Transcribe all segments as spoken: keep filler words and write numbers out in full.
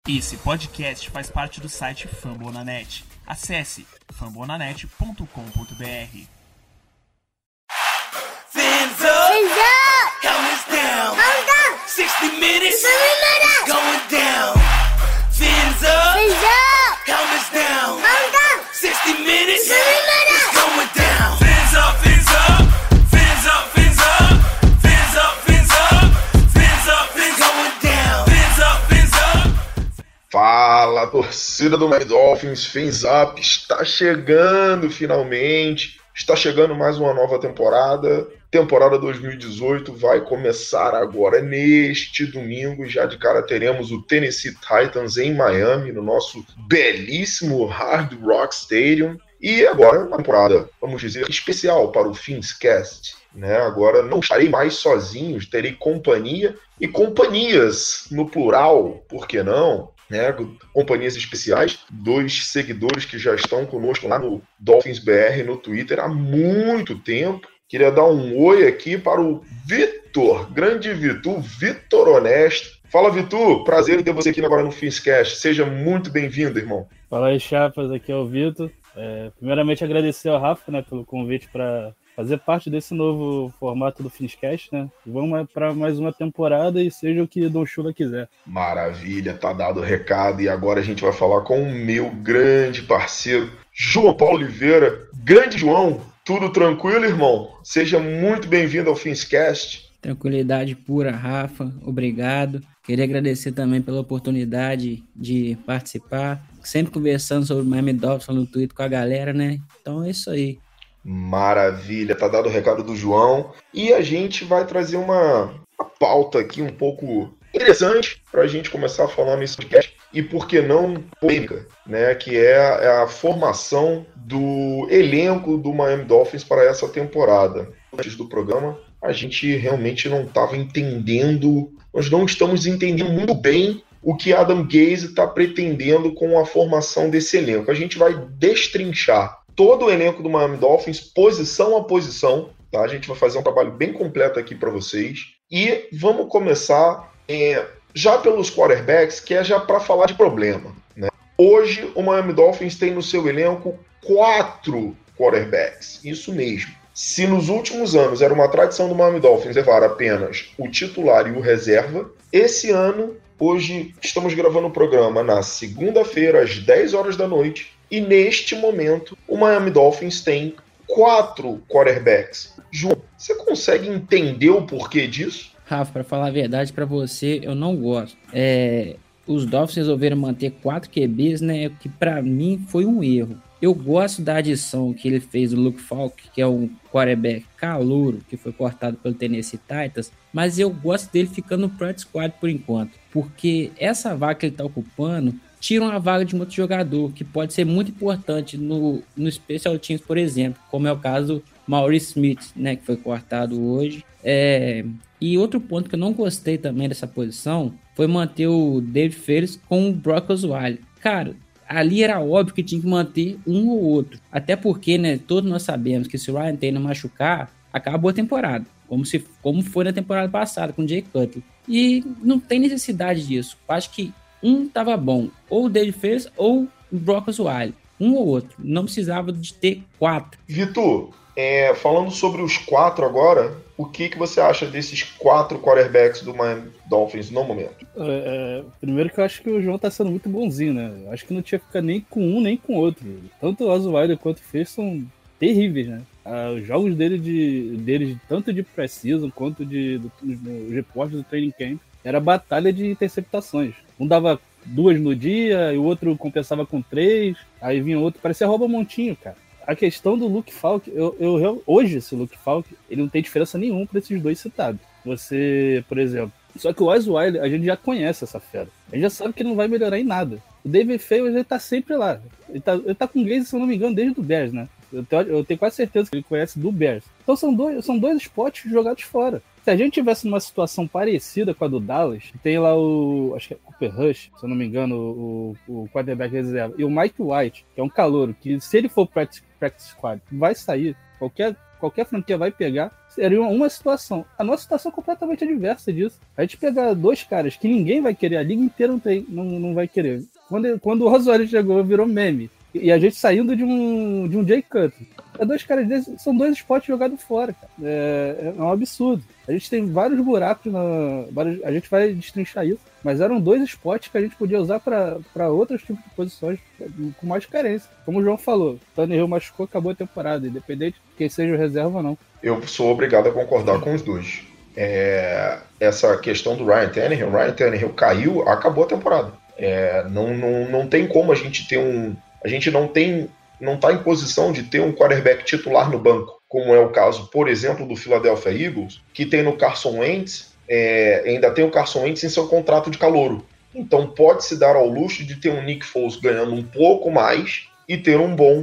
Esse podcast faz parte do site Fambonanet. Acesse fambonanet ponto com ponto b r. Fins up, Fins up. Helmets down, Helmets down. sixty minutes, going down. Fins up, Fins up. Helmets down, Helmets down. sixty minutes, going down. Fins up, fins up, fins up, fins up, fins up, fins up, fins up, fins going down. Fins up, fins up. Fala, torcida do Miami Dolphins, Fins Up, está chegando finalmente, está chegando mais uma nova temporada. Temporada dois mil e dezoito vai começar agora neste domingo e já de cara teremos o Tennessee Titans em Miami, no nosso belíssimo Hard Rock Stadium. E agora uma temporada, vamos dizer, especial para o Finscast, né? Agora não estarei mais sozinho, terei companhia e companhias no plural, por que não? Né? Companhias especiais, dois seguidores que já estão conosco lá no Dolphins B R no Twitter há muito tempo. Queria dar um oi aqui para o Vitor, grande Vitor, Vitor Honesto. Fala, Vitor, prazer em ter você aqui agora no Finscast. Seja muito bem-vindo, irmão. Fala aí, chapas, aqui é o Vitor. É, primeiramente, agradecer ao Rafa, né, pelo convite para fazer parte desse novo formato do Finscast, né? Vamos para mais uma temporada e seja o que Dom Chula quiser. Maravilha, tá dado o recado. E agora a gente vai falar com o meu grande parceiro, João Paulo Oliveira. Grande João, tudo tranquilo, irmão? Seja muito bem-vindo ao Finscast. Tranquilidade pura, Rafa. Obrigado. Queria agradecer também pela oportunidade de participar. Sempre conversando sobre o Miami Dolphins no Twitter com a galera, né? Então é isso aí. Maravilha, tá dado o recado do João. E a gente vai trazer uma, uma pauta aqui um pouco interessante para a gente começar a falar nesse podcast. E por que não polêmica, né? Que é a, é a formação do elenco do Miami Dolphins para essa temporada. Antes do programa, a gente realmente não estava entendendo, nós não estamos entendendo muito bem o que Adam Gase está pretendendo com a formação desse elenco. A gente vai destrinchar todo o elenco do Miami Dolphins, posição a posição, tá? A gente vai fazer um trabalho bem completo aqui para vocês. E vamos começar é, já pelos quarterbacks, que é já para falar de problema, né? Hoje, o Miami Dolphins tem no seu elenco quatro quarterbacks, isso mesmo. Se nos últimos anos era uma tradição do Miami Dolphins levar apenas o titular e o reserva, esse ano, hoje, estamos gravando o programa na segunda-feira, às dez horas da noite, e neste momento, o Miami Dolphins tem quatro quarterbacks. João, você consegue entender o porquê disso? Rafa, para falar a verdade para você, eu não gosto. É, os Dolphins resolveram manter quatro Q Bs, né? Que para mim foi um erro. Eu gosto da adição que ele fez do Luke Falk, que é um quarterback calouro, que foi cortado pelo Tennessee Titans, mas eu gosto dele ficando no practice squad por enquanto, porque essa vaga que ele está ocupando tira uma vaga de um outro jogador, que pode ser muito importante no, no Special Teams, por exemplo, como é o caso do Maurice Smith, né, que foi cortado hoje. É... E outro ponto que eu não gostei também dessa posição foi manter o David Ferris com o Brock Osweiler. Cara, ali era óbvio que tinha que manter um ou outro. Até porque, né, todos nós sabemos que se o Ryan Tannehill machucar, acabou a temporada. Como, se, como foi na temporada passada com o Jay Cutler. E não tem necessidade disso. Acho que um tava bom. Ou o David Ferris ou o Brock Osweiler. Um ou outro. Não precisava de ter quatro. Vitor, é, falando sobre os quatro agora, o que, que você acha desses quatro quarterbacks do Miami Dolphins no momento? É, é, primeiro que eu acho que o João tá sendo muito bonzinho, né? Acho que não tinha que ficar nem com um nem com o outro. Tanto o Osweiler quanto o Ferris são terríveis, né? Ah, os jogos dele de, deles, tanto de precision quanto de, do, no reporte do training camp, era batalha de interceptações. Um dava duas no dia e o outro compensava com três, aí vinha outro, parecia rouba-montinho, cara. A questão do Luke Falk, eu, eu, hoje esse Luke Falk, ele não tem diferença nenhuma para esses dois citados. Você, por exemplo, só que o Osweiler, a gente já conhece essa fera. A gente já sabe que ele não vai melhorar em nada. O David Ferris, ele tá sempre lá. Ele tá, ele tá com o Gase, se eu não me engano, desde o Bears, né? Eu tenho, eu tenho quase certeza que ele conhece do Bears. Então são dois, são dois spots jogados fora. Se a gente tivesse numa situação parecida com a do Dallas, tem lá o, acho que é Cooper Rush, se eu não me engano, o, o quarterback reserva, e o Mike White, que é um calouro, que se ele for practice, practice squad, vai sair. Qualquer qualquer franquia vai pegar, seria uma situação. A nossa situação é completamente adversa disso. A gente pegar dois caras que ninguém vai querer, a liga inteira não, tem, não, não vai querer. Quando, quando o Osweiler chegou, virou meme. E a gente saindo de um, de um Jay Cutler. É dois caras desses, são dois spots jogados fora, cara. É, é um absurdo. A gente tem vários buracos, na, vários, a gente vai destrinchar isso, mas eram dois spots que a gente podia usar para outros tipos de posições com mais carência. Como o João falou, o Tannehill machucou, acabou a temporada, independente de quem seja o reserva ou não. Eu sou obrigado a concordar com os dois. É, essa questão do Ryan Tannehill, o Ryan Tannehill caiu, acabou a temporada. É, não, não, não tem como a gente ter um... A gente não tem, não está em posição de ter um quarterback titular no banco, como é o caso, por exemplo, do Philadelphia Eagles, que tem no Carson Wentz, é, ainda tem o Carson Wentz em seu contrato de calouro. Então pode-se dar ao luxo de ter um Nick Foles ganhando um pouco mais e ter um bom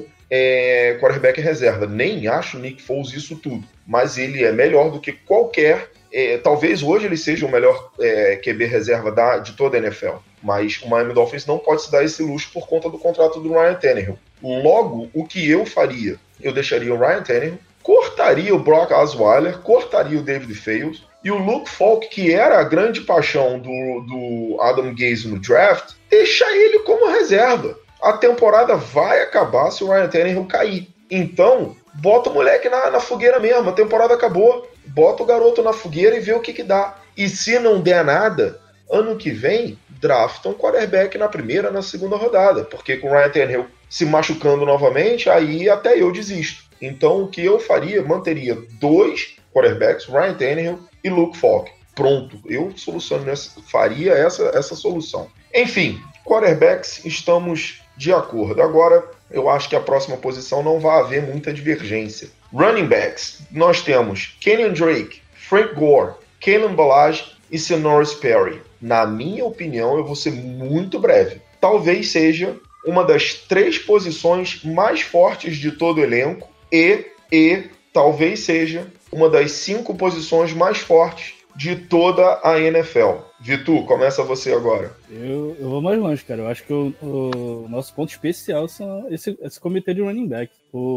é, quarterback reserva. Nem acho o Nick Foles isso tudo, mas ele é melhor do que qualquer... É, talvez hoje ele seja o melhor é, Q B reserva da, de toda a N F L, mas o Miami Dolphins não pode se dar esse luxo por conta do contrato do Ryan Tannehill. Logo, o que eu faria? Eu deixaria o Ryan Tannehill, cortaria o Brock Osweiler, cortaria o David Fales, e o Luke Falk, que era a grande paixão do, do Adam Gase no draft, deixar ele como reserva. A temporada vai acabar se o Ryan Tannehill cair. Então, bota o moleque na, na fogueira mesmo, a temporada acabou. Bota o garoto na fogueira e vê o que que dá. E se não der nada, ano que vem, drafta um quarterback na primeira, na segunda rodada. Porque com o Ryan Tannehill se machucando novamente, aí até eu desisto. Então o que eu faria, manteria dois quarterbacks, Ryan Tannehill e Luke Falk. Pronto, eu soluciono essa, faria essa, essa solução. Enfim, quarterbacks, estamos de acordo. Agora, eu acho que a próxima posição não vai haver muita divergência. Running backs, nós temos Kenyon Drake, Frank Gore, Kalen Ballage e Senoris Perry. Na minha opinião, eu vou ser muito breve. Talvez seja uma das três posições mais fortes de todo o elenco e, e talvez seja uma das cinco posições mais fortes de toda a N F L. Vitor, começa você agora. Eu, eu vou mais longe, cara. Eu acho que o, o nosso ponto especial são esse, esse comitê de running back.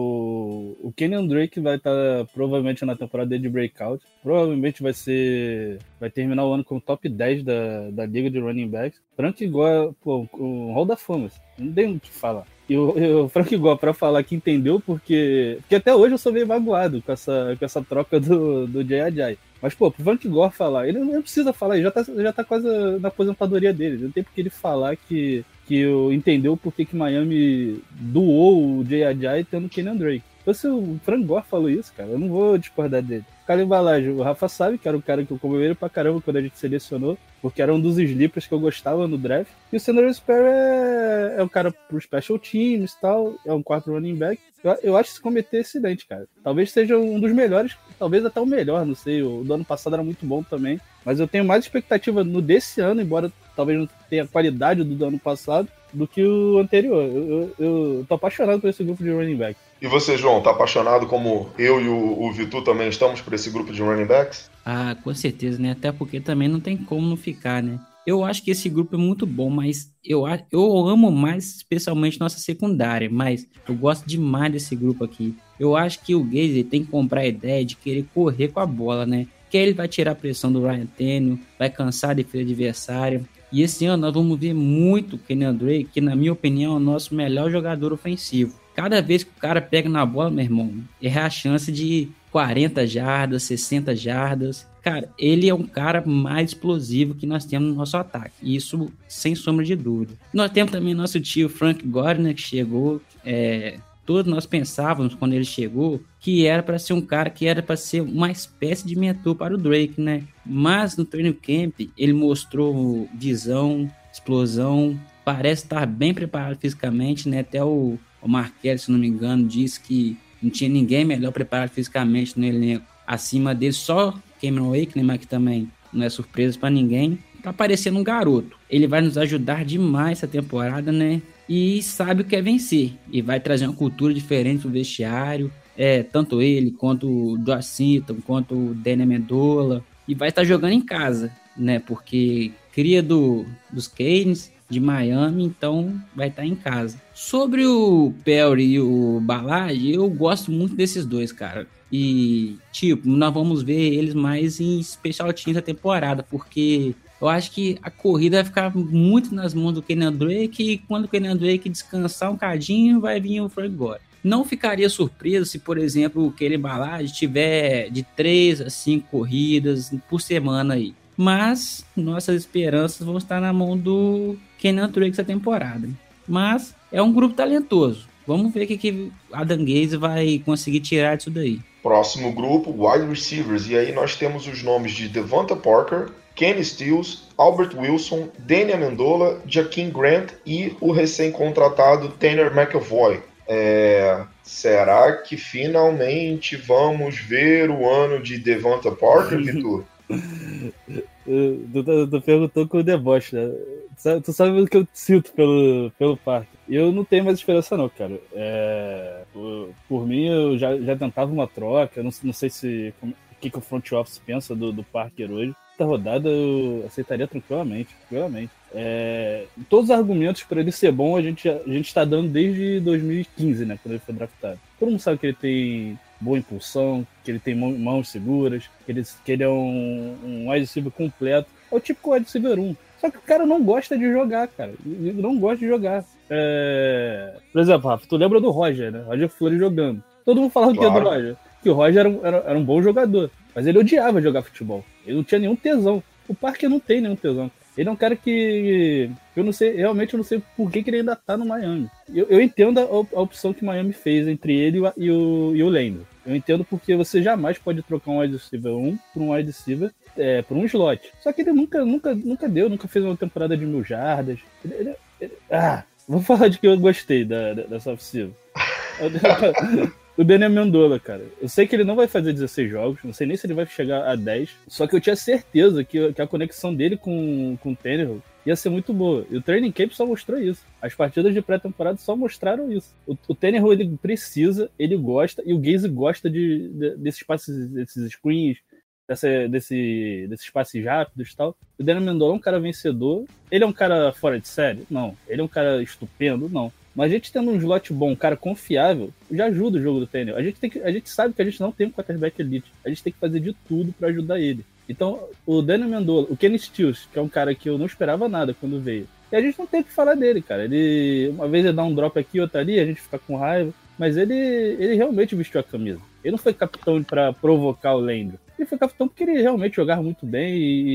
O, o Kenyon Drake vai estar tá, provavelmente na temporada de breakout. Provavelmente vai ser. Vai terminar o ano com o top dez da, da liga de running backs. Frank Gore, pô, o Hall da Fama. Não tem o que falar. E o, o Frank Gore, pra falar que entendeu, porque. Porque até hoje eu sou meio magoado com essa, com essa troca do, do Jay Ajayi. Mas, pô, pro Frank Gore falar, ele não precisa falar, ele já tá, já tá quase na aposentadoria dele. Não tem porque ele falar que, que entendeu por que Miami doou o Jay Ajayi tendo o Kenyon Drake. Então, se o Frank Gore falou isso, cara, eu não vou discordar dele. Kalen Ballage, o Rafa sabe que era o cara que eu comemorei pra caramba quando a gente selecionou, porque era um dos sleepers que eu gostava no draft. E o Senoris Perry é, é um cara pro special teams e tal, é um quarto running back. Eu, eu acho esse comitê excelente, cara. Talvez seja um dos melhores, talvez até o melhor, não sei. O do ano passado era muito bom também. Mas eu tenho mais expectativa no desse ano, embora talvez não tenha a qualidade do do ano passado, do que o anterior. Eu, eu, eu tô apaixonado por esse grupo de running backs. E você, João, tá apaixonado como eu e o, o Vitor também estamos por esse grupo de running backs? Ah, com certeza, né? Até porque também não tem como não ficar, né? Eu acho que esse grupo é muito bom, mas eu, eu amo mais, especialmente nossa secundária, mas eu gosto demais desse grupo aqui. Eu acho que o Gase tem que comprar a ideia de querer correr com a bola, né? Que aí ele vai tirar a pressão do Ryan Tannehill, vai cansar a defesa adversária. E esse ano nós vamos ver muito o Kenyon Drake, que na minha opinião é o nosso melhor jogador ofensivo. Cada vez que o cara pega na bola, meu irmão, é a chance de quarenta jardas, sessenta jardas. Cara, ele é um cara mais explosivo que nós temos no nosso ataque. Isso sem sombra de dúvida. Nós temos também nosso tio Frank Gore, né, que chegou. É, todos nós pensávamos quando ele chegou que era para ser um cara que era para ser uma espécie de mentor para o Drake, né? Mas no training camp ele mostrou visão, explosão, parece estar bem preparado fisicamente, né? Até o O Marquelli, se não me engano, disse que não tinha ninguém melhor preparado fisicamente no elenco. Acima dele, só Cameron Wake, né, mas que também não é surpresa para ninguém. Tá parecendo um garoto. Ele vai nos ajudar demais essa temporada, né? E sabe o que é vencer. E vai trazer uma cultura diferente pro vestiário. É, tanto ele, quanto o Josh Seaton, quanto o Danny Amendola. E vai estar jogando em casa, né? Porque cria do, dos Canes. de Miami, então vai estar em casa. Sobre o Perry e o Ballard, eu gosto muito desses dois, cara. E, tipo, nós vamos ver eles mais em special teams da temporada, porque eu acho que a corrida vai ficar muito nas mãos do Kenyan Drake, e quando o Kenyan Drake descansar um cadinho, vai vir o Frank Gore. Não ficaria surpreso se, por exemplo, o Kenny Ballard tiver de três a cinco corridas por semana aí. Mas nossas esperanças vão estar na mão do Kenyan Drake essa temporada. Mas é um grupo talentoso. Vamos ver o que, que Adam Gase vai conseguir tirar disso daí. Próximo grupo, wide receivers. E aí nós temos os nomes de Devonta Parker, Kenny Stills, Albert Wilson, Danny Amendola, Jakeem Grant e o recém-contratado Tanner McEvoy. É, será que finalmente vamos ver o ano de Devonta Parker, Vitor? Tu, tu perguntou com o deboche, né? Tu sabe o que eu sinto pelo, pelo Parker. Eu não tenho mais esperança não, cara. É, por, por mim, eu já, já tentava uma troca. Não, não sei se o que, que o front office pensa do, do Parker hoje. Essa rodada eu aceitaria tranquilamente. tranquilamente. É, todos os argumentos para ele ser bom a gente a gente está dando desde dois mil e quinze, né, quando ele foi draftado. Todo mundo sabe que ele tem boa impulsão, que ele tem mãos seguras, que ele, que ele é um, um wide receiver completo. É o típico wide receiver um. Só que o cara não gosta de jogar, cara. Ele não gosta de jogar. É... Por exemplo, Rafa, tu lembra do Roger, né? Roger Flores jogando. Todo mundo falava claro. O que é do Roger? Que o Roger era um, era, era um bom jogador. Mas ele odiava jogar futebol. Ele não tinha nenhum tesão. O Parker não tem nenhum tesão. Ele é um cara que... Eu não sei, realmente eu não sei por que, que ele ainda tá no Miami. Eu, eu entendo a, a opção que o Miami fez entre ele e o, e o, e o Landry. Eu entendo porque você jamais pode trocar um wide receiver um por um wide receiver é, por um slot. Só que ele nunca, nunca, nunca deu, nunca fez uma temporada de mil jardas. Ele, ele, ele, ah, vou falar de que eu gostei da, da, dessa oficina. O Danny Amendola, cara. Eu sei que ele não vai fazer dezesseis jogos, não sei nem se ele vai chegar a dez, só que eu tinha certeza que, que a conexão dele com, com o Tannehill ia ser muito boa. E o Training Camp só mostrou isso. As partidas de pré-temporada só mostraram isso. O, o Tannehill, ele precisa, ele gosta, e o Gase gosta de, de, desses passes, desses screens, dessa, desse, desses passes rápidos e tal. O Danny Amendola é um cara vencedor. Ele é um cara fora de série? Não. Ele é um cara estupendo? Não. Mas a gente tendo um slot bom, um cara confiável, já ajuda o jogo do Tannehill. A gente, tem que, a gente sabe que a gente não tem um quarterback elite. A gente tem que fazer de tudo para ajudar ele. Então, o Danny Amendola, o Kenny Stills, que é um cara que eu não esperava nada quando veio. E a gente não tem o que falar dele, cara. Ele, uma vez ele dá um drop aqui, outra ali, a gente fica com raiva. Mas ele, ele realmente vestiu a camisa. Ele não foi capitão para provocar o Landry. Ele foi capitão porque ele realmente jogava muito bem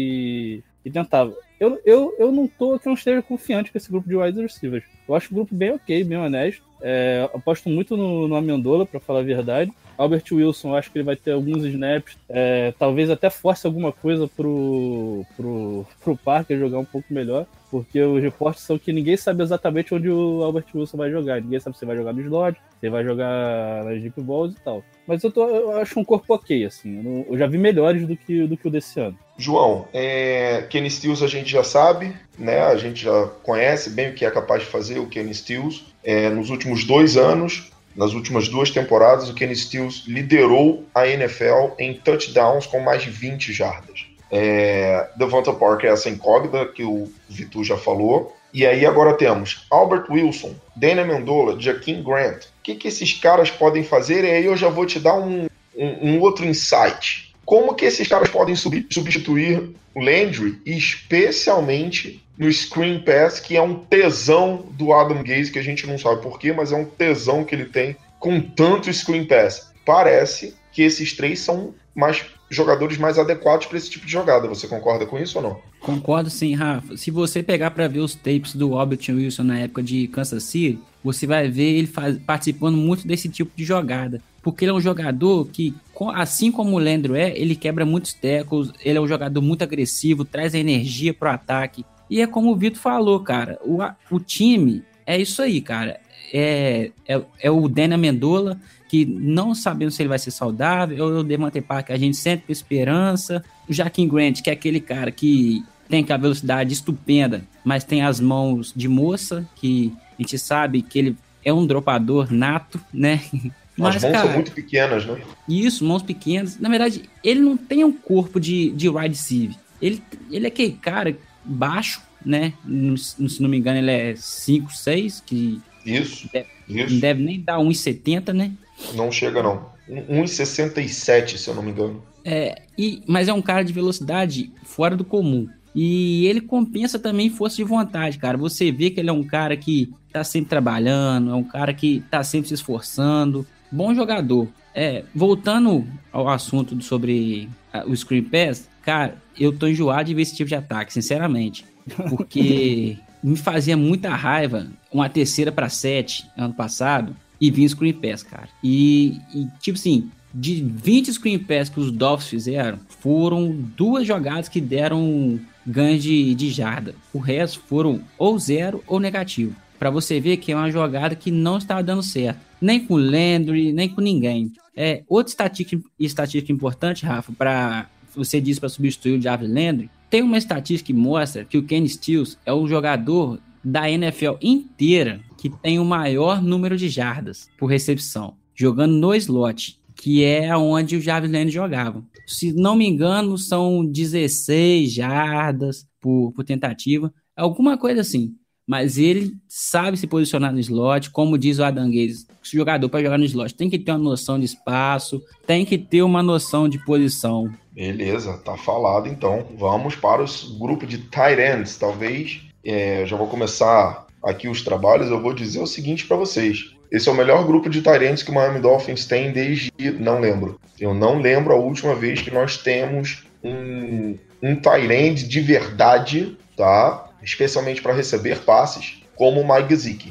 e, e tentava. Eu, eu, eu não tô que eu não esteja confiante com esse grupo de wide receivers. Eu acho o grupo bem ok, bem honesto. É, aposto muito no, no Amendola, pra falar a verdade. Albert Wilson, eu acho que ele vai ter alguns snaps. É, talvez até force alguma coisa pro, pro, pro Parker jogar um pouco melhor. Porque os reportes são que ninguém sabe exatamente onde o Albert Wilson vai jogar. Ninguém sabe se vai jogar no slot, se vai jogar nas deep balls e tal. Mas eu, tô, eu acho um corpo ok, assim. Eu, não, eu já vi melhores do que, do que o desse ano. João, é, Kenny Stills a gente já sabe, né? A gente já conhece bem o que é capaz de fazer o Kenny Stills. É, nos últimos dois anos, nas últimas duas temporadas, o Kenny Stills liderou a N F L em touchdowns com mais de vinte jardas. É, Devonta Parker é essa incógnita que o Vitor já falou. E aí agora temos Albert Wilson, Danny Amendola, Jakeem Grant. O que, que esses caras podem fazer? E aí eu já vou te dar um, um, um outro insight. Como que esses caras podem sub- substituir o Landry, especialmente no screen pass, que é um tesão do Adam Gase, que a gente não sabe porquê, mas é um tesão que ele tem com tanto screen pass. Parece que esses três são mais jogadores mais adequados para esse tipo de jogada. Você concorda com isso ou não? Concordo sim, Rafa. Se você pegar para ver os tapes do Albert Wilson na época de Kansas City, você vai ver ele faz, participando muito desse tipo de jogada. Porque ele é um jogador que, assim como o Landry é, ele quebra muitos tackles, ele é um jogador muito agressivo, traz a energia pro ataque. E é como o Vitor falou, cara, o, o time é isso aí, cara. É, é, é o Danny Amendola, que não sabemos se ele vai ser saudável, é o Devonta Parker, a gente sempre tem esperança. O Jakeem Grant, que é aquele cara que tem aquela velocidade estupenda, mas tem as mãos de moça, que a gente sabe que ele é um dropador nato, né? Mas, as mãos cara, são muito pequenas, né? Isso, mãos pequenas. Na verdade, ele não tem um corpo de, de wide receiver. Ele, ele é aquele cara baixo, né? Se não me engano, ele é cinco seis, que Isso, deve, isso. não deve nem dar um e setenta, né? Não chega, não. um e sessenta e sete, se eu não me engano. É, e, mas é um cara de velocidade fora do comum. E ele compensa também força de vontade, cara. Você vê que ele é um cara que tá sempre trabalhando, é um cara que tá sempre se esforçando. Bom jogador. É, voltando ao assunto sobre a, o Screen Pass, cara, eu tô enjoado de ver esse tipo de ataque, sinceramente. Porque me fazia muita raiva uma terceira para sete ano passado e vinha Screen Pass, cara. E, e tipo assim, de vinte Screen Pass que os Dolphins fizeram, foram duas jogadas que deram ganho de, de jarda. O resto foram ou zero ou negativo. Para você ver que é uma jogada que não estava dando certo. Nem com o Landry, nem com ninguém. É, outra estatística, estatística importante, Rafa, para você disse para substituir o Jarvis Landry, tem uma estatística que mostra que o Kenny Stills é o jogador da N F L inteira que tem o maior número de jardas por recepção, jogando no slot, que é onde o Jarvis Landry jogava. Se não me engano, são dezesseis jardas por, por tentativa, alguma coisa assim. Mas ele sabe se posicionar no slot, como diz o Adam Gaze. O jogador para jogar no slot tem que ter uma noção de espaço, tem que ter uma noção de posição. Beleza, tá falado então. Vamos para o grupo de tight ends. Talvez, é, eu já vou começar aqui os trabalhos, eu vou dizer o seguinte para vocês. Esse é o melhor grupo de tight ends que o Miami Dolphins tem desde... Não lembro. Eu não lembro a última vez que nós temos um, um tight end de verdade, tá? Especialmente para receber passes, como o Mike Gesicki.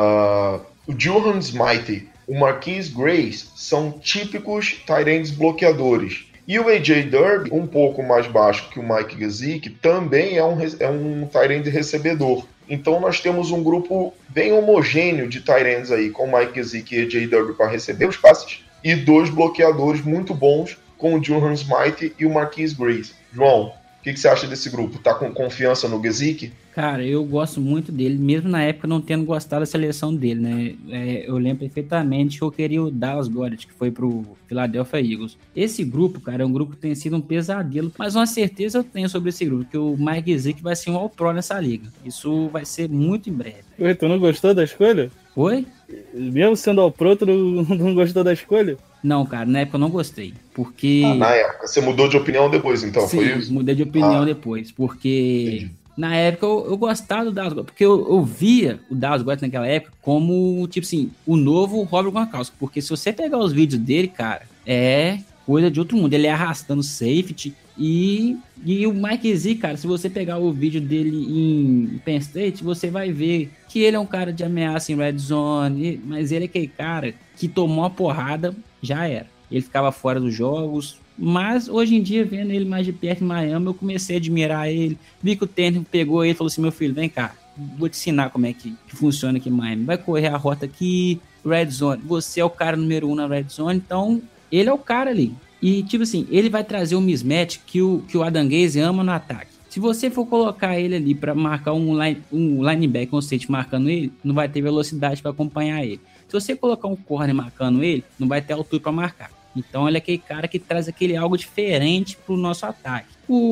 Uh, o Durham Smythe, o Marquise Grace são típicos tight ends bloqueadores. E o A J Derby, um pouco mais baixo que o Mike Gesicki, também é um, é um tight end recebedor. Então nós temos um grupo bem homogêneo de tight ends aí, com o Mike Gesicki e A J Derby para receber os passes, e dois bloqueadores muito bons, com o Durham Smythe e o Marquise Grace. João, o que, que você acha desse grupo? Tá com confiança no Gesicki? Cara, eu gosto muito dele, mesmo na época não tendo gostado da seleção dele, né? É, eu lembro perfeitamente que eu queria o Dallas Goedert, que foi pro Philadelphia Eagles. Esse grupo, cara, é um grupo que tem sido um pesadelo, mas uma certeza eu tenho sobre esse grupo, que o Mike Gesicki vai ser um All-Pro nessa liga. Isso vai ser muito em breve. Ué, tu não gostou da escolha? Oi? Mesmo sendo All-Pro, tu não, não gostou da escolha? Não, cara, na época eu não gostei, porque... Ah, na época, você mudou de opinião depois, então, Sim, foi isso? mudei de opinião ah. depois, porque... Entendi. Na época eu, eu gostava do Dallas Goedert, porque eu, eu via o Dallas Goedert naquela época como, tipo assim, o novo Robert Gronkowski, porque se você pegar os vídeos dele, cara, é coisa de outro mundo, ele é arrastando safety, e, e o Mike Gesicki, cara, se você pegar o vídeo dele em Penn State, você vai ver que ele é um cara de ameaça em red zone, mas ele é aquele cara que tomou a porrada, já era. Ele ficava fora dos jogos. Mas hoje em dia, vendo ele mais de perto em Miami, eu comecei a admirar ele. Vi que o técnico pegou ele e falou assim: meu filho, vem cá, vou te ensinar como é que, que funciona aqui em Miami. Vai correr a rota aqui, red zone. Você é o cara número um na red zone, então ele é o cara ali. E tipo assim, ele vai trazer um mismatch que o, que o Adam Gaze ama no ataque. Se você for colocar ele ali para marcar um, line, um linebacker, um safety marcando ele, não vai ter velocidade para acompanhar ele. Se você colocar um corner marcando ele, não vai ter altura para marcar. Então ele é aquele cara que traz aquele algo diferente pro nosso ataque.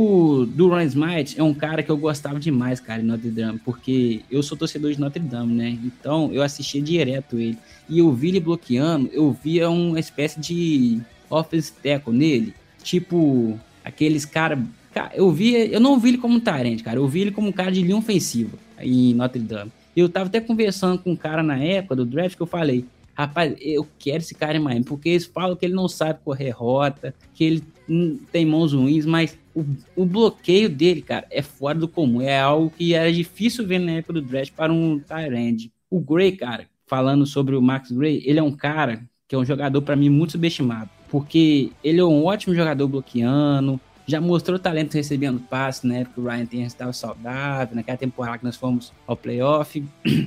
O Durham Smythe é um cara que eu gostava demais, cara, em Notre Dame, porque eu sou torcedor de Notre Dame, né? Então eu assistia direto ele. E eu vi ele bloqueando, eu via uma espécie de offensive tackle nele, tipo aqueles caras... Cara, eu via, eu não vi ele como um tarente, cara, eu vi ele como um cara de linha ofensiva em Notre Dame. Eu tava até conversando com um cara na época do draft que eu falei: rapaz, eu quero esse cara em Miami, porque eles falam que ele não sabe correr rota, que ele hum, tem mãos ruins, mas o, o bloqueio dele, cara, é fora do comum. É algo que era difícil ver na época do draft para um tight end. O Gray, cara, falando sobre o Max Gray, ele é um cara que é um jogador, para mim, muito subestimado, porque ele é um ótimo jogador bloqueando, já mostrou talento recebendo passe na época que o Ryan Tannehill estava saudável, naquela temporada que nós fomos ao playoff,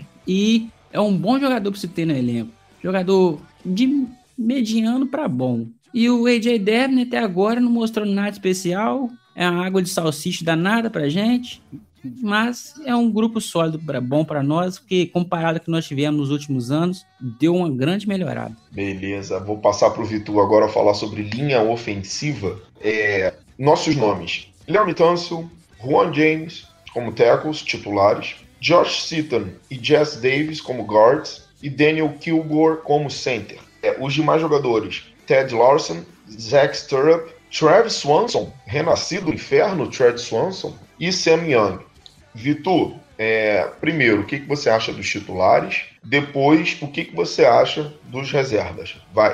e é um bom jogador para se ter no elenco. Jogador de mediano para bom. E o A J Derby até agora não mostrou nada especial. É uma água de salsicha danada pra gente. Mas é um grupo sólido para bom para nós, porque comparado ao que nós tivemos nos últimos anos, deu uma grande melhorada. Beleza, vou passar pro Vitor agora falar sobre linha ofensiva. É, nossos nomes: Laremy Tunsil, Juan James, como tackles titulares, Josh Seaton e Jess Davis como guards e Daniel Kilgore como center. É, os demais jogadores, Ted Larson, Zach Stirrup, Travis Swanson, renascido do inferno, Travis Swanson, e Sam Young. Vitor, é, primeiro, o que, que você acha dos titulares? Depois, o que, que você acha dos reservas? Vai.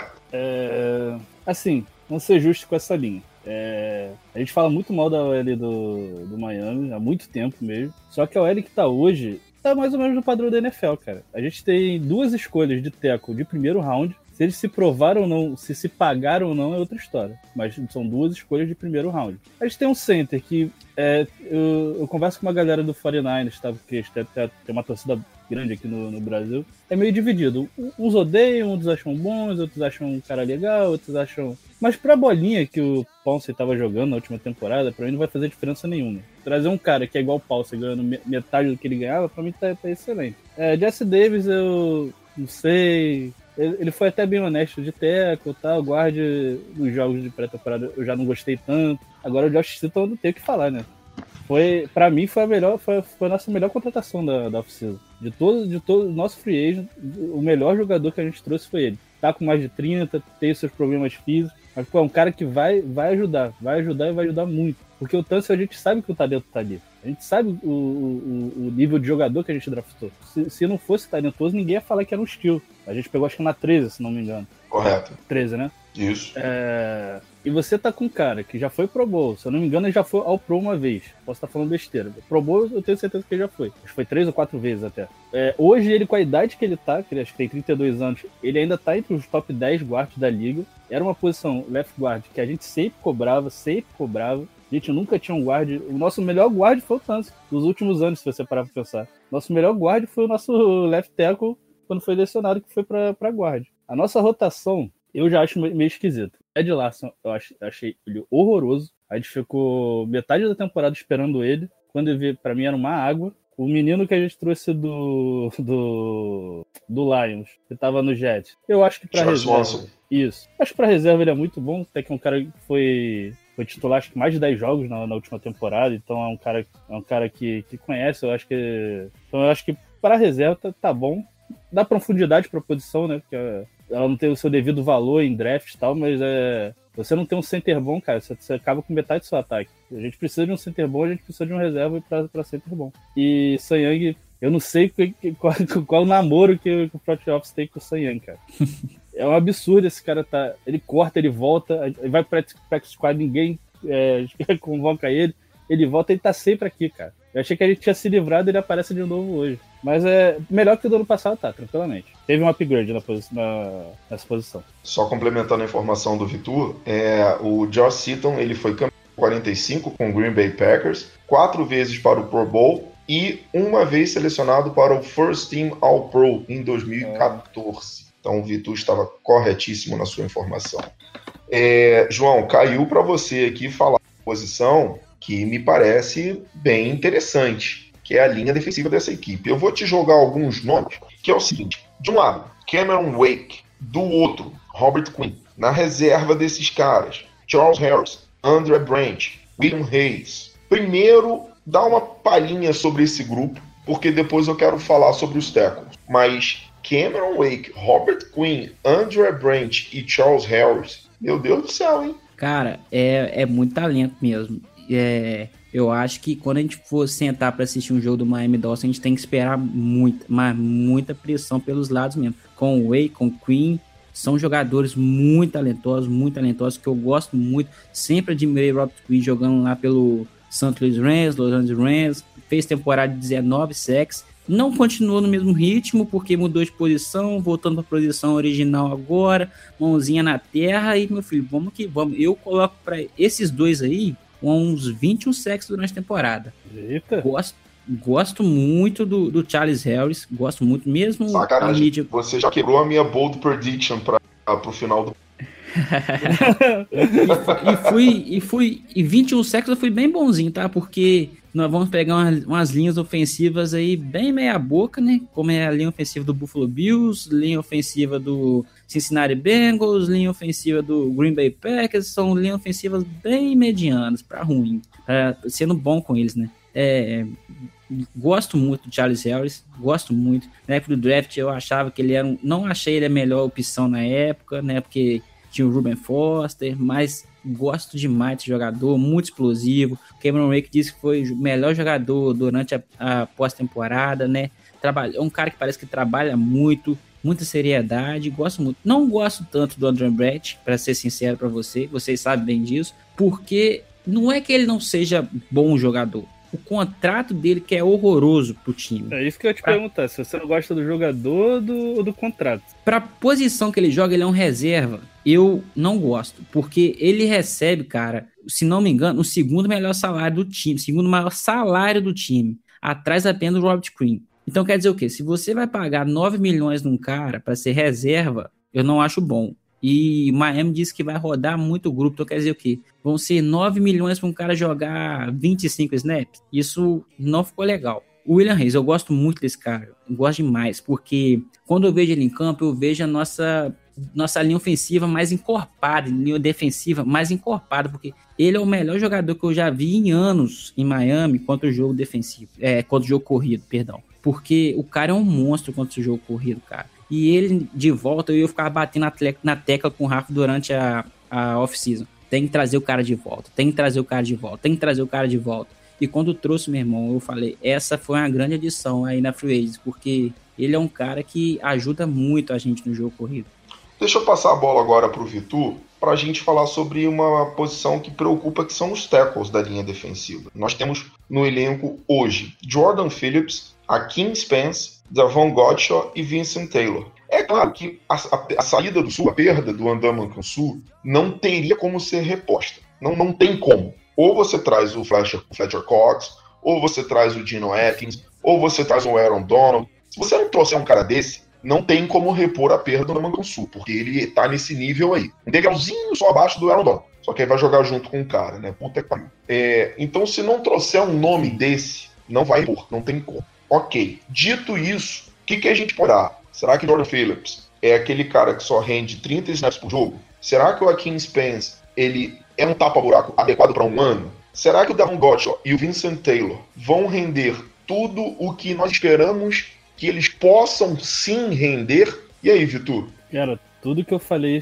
É, assim, vamos ser justos com essa linha. É, a gente fala muito mal da O L do, do Miami há muito tempo mesmo. Só que a O L que tá hoje tá mais ou menos no padrão da N F L, cara. A gente tem duas escolhas de tackle de primeiro round. Se eles se provaram ou não, se se pagaram ou não é outra história. Mas são duas escolhas de primeiro round. A gente tem um center que é, eu, eu converso com uma galera do quarenta e nove ers, tá? Porque tem, tem uma torcida grande aqui no, no Brasil. É meio dividido. Uns odeiam, outros acham bons, outros acham um cara legal, outros acham... Mas pra bolinha que o Pouncey tava jogando na última temporada, pra mim não vai fazer diferença nenhuma. Trazer um cara que é igual o Pouncey, ganhando metade do que ele ganhava, pra mim tá, tá excelente. É, Jesse Davis, eu não sei... Ele foi até bem honesto de tackle, tal, guarde nos jogos de pré-temporada eu já não gostei tanto. Agora o Josh Seaton não tem o que falar, né? Foi, pra mim foi a melhor, foi, foi a nossa melhor contratação da, da off-season. De todo, de todo o nosso free agent, o melhor jogador que a gente trouxe foi ele. Tá com mais de trinta, tem seus problemas físicos, mas pô, é um cara que vai, vai ajudar, vai ajudar e vai ajudar muito. Porque o Tunsil a gente sabe que o talento tá ali. A gente sabe o, o, o nível de jogador que a gente draftou. Se, se não fosse talentoso, ninguém ia falar que era um steal. A gente pegou acho que na treze, se não me engano. Correto. treze, né? Isso. É... E você tá com um cara que já foi Pro Bowl. Se eu não me engano, ele já foi ao Pro uma vez. Posso estar falando besteira. Pro Bowl eu tenho certeza que ele já foi. Acho que foi três ou quatro vezes até. É, hoje ele, com a idade que ele tá, que ele acho que tem trinta e dois anos, ele ainda tá entre os top dez guards da liga. Era uma posição left guard que a gente sempre cobrava, sempre cobrava. A gente nunca tinha um guard. O nosso melhor guard foi o Tunsil. Nos últimos anos, se você parar pra pensar. Nosso melhor guard foi o nosso left tackle quando foi lecionado, que foi pra, pra guard. A nossa rotação, eu já acho meio esquisito. Ed Larson, eu achei ele horroroso. A gente ficou metade da temporada esperando ele. Quando ele veio, pra mim, era uma água. O menino que a gente trouxe do do, do Lions, que tava no Jets, eu acho que pra Charles reserva... Swanson. Isso. Acho que pra reserva ele é muito bom. Até que é um cara que foi... Foi titular, acho que mais de dez jogos na, na última temporada, então é um cara, é um cara que, que conhece, eu acho que... Então eu acho que para a reserva tá, tá bom. Dá profundidade para a posição, né? Porque ela não tem o seu devido valor em draft e tal, mas é... Você não tem um center bom, cara, você, você acaba com metade do seu ataque. A gente precisa de um center bom, a gente precisa de um reserva para center bom. E Sayang, eu não sei qual, qual o namoro que, que o Front Office tem com o Sayang, cara. É um absurdo esse cara tá... Ele corta, ele volta, ele vai pra practice squad, ninguém é, convoca ele, ele volta, ele tá sempre aqui, cara. Eu achei que a gente tinha se livrado e ele aparece de novo hoje. Mas é melhor que o do ano passado, tá, tranquilamente. Teve um upgrade na posi- na, nessa posição. Só complementando a informação do Vitor, é, o Josh Seaton, ele foi campeão quarenta e cinco com o Green Bay Packers, quatro vezes para o Pro Bowl e uma vez selecionado para o First Team All-Pro em dois mil e quatorze. É. Então o Vitor estava corretíssimo na sua informação. É, João, caiu para você aqui falar uma posição que me parece bem interessante, que é a linha defensiva dessa equipe. Eu vou te jogar alguns nomes, que é o seguinte: de um lado, Cameron Wake; do outro, Robert Quinn. Na reserva desses caras, Charles Harris, Andre Branch, William Hayes. Primeiro, dá uma palhinha sobre esse grupo, porque depois eu quero falar sobre os tackles. Mas Cameron Wake, Robert Quinn, Andre Branch e Charles Harris, meu Deus do céu, hein? Cara, é, é muito talento mesmo. É, eu acho que quando a gente for sentar para assistir um jogo do Miami Dolphins, a gente tem que esperar muita, mas muita pressão pelos lados mesmo. Com o Wake, com o Quinn, são jogadores muito talentosos, muito talentosos, que eu gosto muito. Sempre admirei o Robert Quinn jogando lá pelo Saint Louis Rams, Los Angeles Rams. Fez temporada de dezenove sacks. Não continuou no mesmo ritmo, porque mudou de posição, voltando para a posição original agora, mãozinha na terra, e meu filho, vamos que vamos. Eu coloco para esses dois aí uns vinte e um sacks durante a temporada. Eita. Gosto, gosto muito do, do Charles Harris, gosto muito mesmo. Sacanagem, a mídia... você já quebrou a minha bold prediction para o final do... e, e fui, e fui, e vinte e um sacks eu fui bem bonzinho, tá? Porque nós vamos pegar umas, umas linhas ofensivas aí bem meia boca, né? Como é a linha ofensiva do Buffalo Bills, linha ofensiva do Cincinnati Bengals, linha ofensiva do Green Bay Packers, são linhas ofensivas bem medianas, pra ruim, pra, sendo bom com eles, né? É, gosto muito do Charles Harris, gosto muito. Na época do draft eu achava que ele era um, não achei ele a melhor opção na época, né, porque tinha o Ruben Foster, mas gosto demais desse jogador, muito explosivo. Cameron Wake disse que foi o melhor jogador durante a, a pós-temporada, né, Trabalha, é um cara que parece que trabalha muito, muita seriedade, gosto muito. Não gosto tanto do Andrew Brett, para ser sincero para você, vocês sabem bem disso, porque não é que ele não seja bom jogador, o contrato dele que é horroroso pro time. É isso que eu ia te pra... perguntar, se você não gosta do jogador ou do, do contrato. Pra posição que ele joga, ele é um reserva, eu não gosto, porque ele recebe, cara, se não me engano, o segundo melhor salário do time, segundo maior salário do time, atrás apenas do Robert Quinn. Então quer dizer o quê? Se você vai pagar nove milhões num cara para ser reserva, eu não acho bom. E Miami disse que vai rodar muito o grupo, então quer dizer o quê? Vão ser nove milhões para um cara jogar vinte e cinco snaps? Isso não ficou legal. O William Hayes, eu gosto muito desse cara, eu gosto demais, porque quando eu vejo ele em campo, eu vejo a nossa, nossa linha ofensiva mais encorpada, linha defensiva mais encorpada, porque ele é o melhor jogador que eu já vi em anos em Miami contra o jogo defensivo, é, contra o jogo corrido, perdão. Porque o cara é um monstro contra o jogo corrido, cara. E ele, de volta, eu ia ficar batendo na, tle- na tecla com o Rafa durante a, a off-season. Tem que trazer o cara de volta, tem que trazer o cara de volta, tem que trazer o cara de volta. E quando trouxe meu irmão, eu falei, essa foi uma grande adição aí na Free Agents, porque ele é um cara que ajuda muito a gente no jogo corrido. Deixa eu passar a bola agora para o Vitor, para a gente falar sobre uma posição que preocupa, que são os tackles da linha defensiva. Nós temos no elenco hoje Jordan Phillips, Akeem Spence, Davon Godchaux e Vincent Taylor. É claro que a, a, a saída do Sul, a perda do Ndamukong Suh, não teria como ser reposta. Não, não tem como. Ou você traz o Fletcher, o Fletcher Cox, ou você traz o Geno Atkins, ou você traz o Aaron Donald. Se você não trouxer um cara desse, não tem como repor a perda do Ndamukong Suh, porque ele tá nesse nível aí. Um degrauzinho só abaixo do Aaron Donald. Só que aí vai jogar junto com o cara, né? Puta que pariu. É, então, se não trouxer um nome desse, não vai repor, não tem como. Ok, dito isso, o que, que a gente pode dar? Será que Jordan Phillips é aquele cara que só rende trinta snaps por jogo? Será que o Akeem Spence ele é um tapa-buraco adequado para um ano? Será que o Davon Godchaux e o Vincent Taylor vão render tudo o que nós esperamos que eles possam sim render? E aí, Vitor? Cara, tudo que eu falei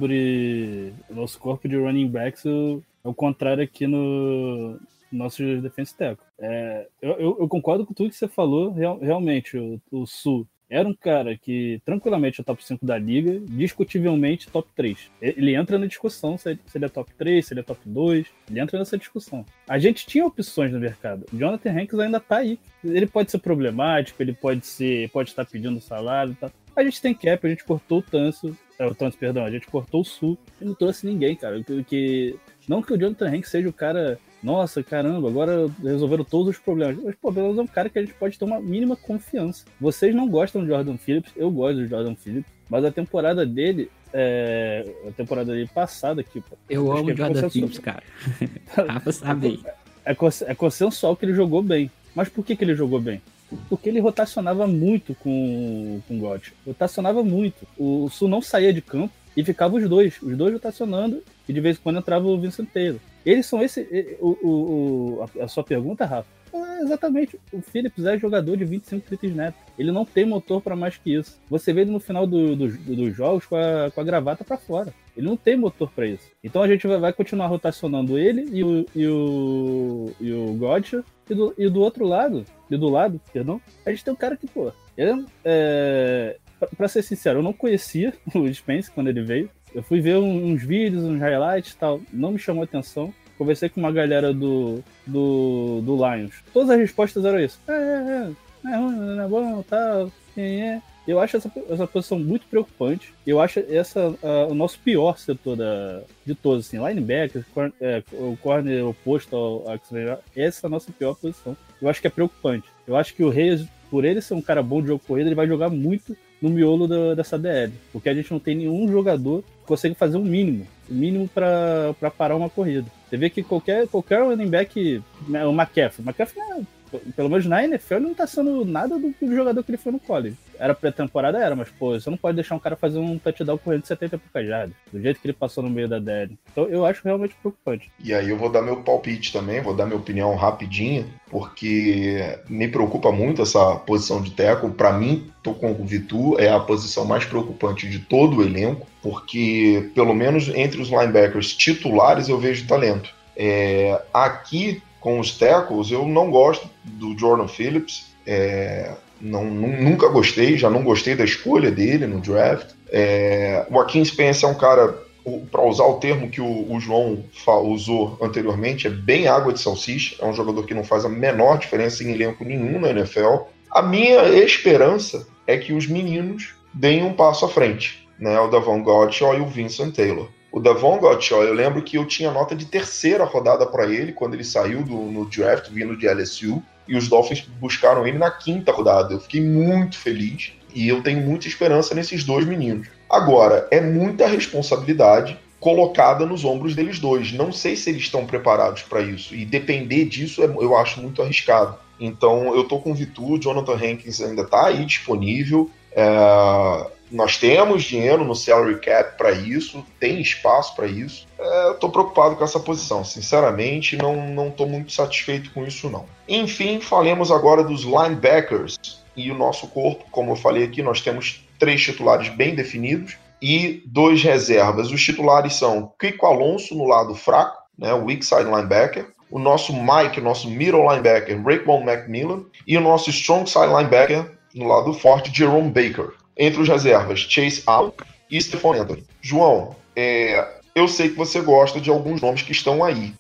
sobre o nosso corpo de running backs é o contrário aqui no nosso defense tackle. É, eu, eu, eu concordo com tudo que você falou. Real, realmente, o, o Suh era um cara que tranquilamente é o top cinco da liga, discutivelmente top três. Ele entra na discussão se ele é top três, se ele é top dois, ele entra nessa discussão. A gente tinha opções no mercado. O Jonathan Hankins ainda tá aí. Ele pode ser problemático, ele pode ser, pode estar pedindo salário e tal. A gente tem cap, a gente cortou o Tanso, é, o Tanso, perdão, a gente cortou o Suh e não trouxe ninguém, cara. Que, que, não que o Jonathan Hankins seja o cara... Nossa, caramba, agora resolveram todos os problemas. Mas, pô, pelo menos é um cara que a gente pode ter uma mínima confiança. Vocês não gostam do Jordan Phillips, eu gosto do Jordan Phillips, mas a temporada dele, é... a temporada dele passada aqui, pô. Eu amo o Jordan Phillips, cara. Rafa sabe. É, é consensual que ele jogou bem. Mas por que, que ele jogou bem? Porque ele rotacionava muito com, com o Godchaux. Rotacionava muito. O Suh não saía de campo e ficava os dois. Os dois rotacionando e de vez em quando entrava o Vincent Taylor. Eles são esse... O, o, o, a sua pergunta, Rafa? É exatamente. O Phillips é jogador de vinte e cinco, trinta snaps. Ele não tem motor para mais que isso. Você vê ele no final dos do, do, do jogos com a, com a gravata para fora. Ele não tem motor para isso. Então a gente vai, vai continuar rotacionando ele e o, e o, e o Godchaux. E do, e do outro lado, e do lado, perdão, a gente tem um cara que, pô... Ele, é, pra, pra ser sincero, eu não conhecia o Spence quando ele veio. Eu fui ver uns vídeos, uns highlights e tal, não me chamou atenção. Conversei com uma galera do, do, do Lions. Todas as respostas eram isso. É, é, é, é ruim, não é bom, tal, é, é. Eu acho essa, essa posição muito preocupante. Eu acho essa uh, o nosso pior setor da, de todos, assim, linebacker, cor, é, o corner oposto ao Axel, essa é a nossa pior posição. Eu acho que é preocupante. Eu acho que o Reis, por ele ser um cara bom de jogo corrido, ele vai jogar muito no miolo da, dessa D L, porque a gente não tem nenhum jogador que consegue fazer um mínimo, o mínimo para parar uma corrida. Você vê que qualquer, qualquer running back, o McCaffrey, o McCaffrey é pelo menos na N F L ele não tá sendo nada do, do jogador que ele foi no college. Era pré-temporada, era, mas, pô, você não pode deixar um cara fazer um touchdown correndo de setenta por jardas, do jeito que ele passou no meio da D L. Então, eu acho realmente preocupante. E aí eu vou dar meu palpite também, vou dar minha opinião rapidinho, porque me preocupa muito essa posição de tackle. Pra mim, tô com o Vitu, é a posição mais preocupante de todo o elenco, porque, pelo menos entre os linebackers titulares, eu vejo talento. É, aqui, com os tackles, eu não gosto do Jordan Phillips, é... Não, nunca gostei, já não gostei da escolha dele no draft. É, o Akeem Spence é um cara, para usar o termo que o, o João usou anteriormente, é bem água de salsicha, é um jogador que não faz a menor diferença em elenco nenhum na N F L. A minha esperança é que os meninos deem um passo à frente, né? O Davon Godchaux e o Vincent Taylor. O Davon Godchaux, eu lembro que eu tinha nota de terceira rodada para ele quando ele saiu do, no draft, vindo de L S U. E os Dolphins buscaram ele na quinta rodada. Eu fiquei muito feliz e eu tenho muita esperança nesses dois meninos. Agora, é muita responsabilidade colocada nos ombros deles dois. Não sei se eles estão preparados para isso. E depender disso eu acho muito arriscado. Então, eu tô com o Vitu, o Jonathan Hankins ainda está aí disponível. É... Nós temos dinheiro no salary cap para isso, tem espaço para isso. É, eu tô preocupado com essa posição, sinceramente, não, não tô muito satisfeito com isso não. Enfim, falemos agora dos linebackers e o nosso corpo. Como eu falei aqui, nós temos três titulares bem definidos e dois reservas. Os titulares são Kiko Alonso no lado fraco, né, o weak side linebacker, o nosso Mike, nosso middle linebacker, Raekwon McMillan, e o nosso strong side linebacker no lado forte, Jerome Baker. Entre os reservas, Chase Allen e Stephon Anthony. João, é, eu sei que você gosta de alguns nomes que estão aí,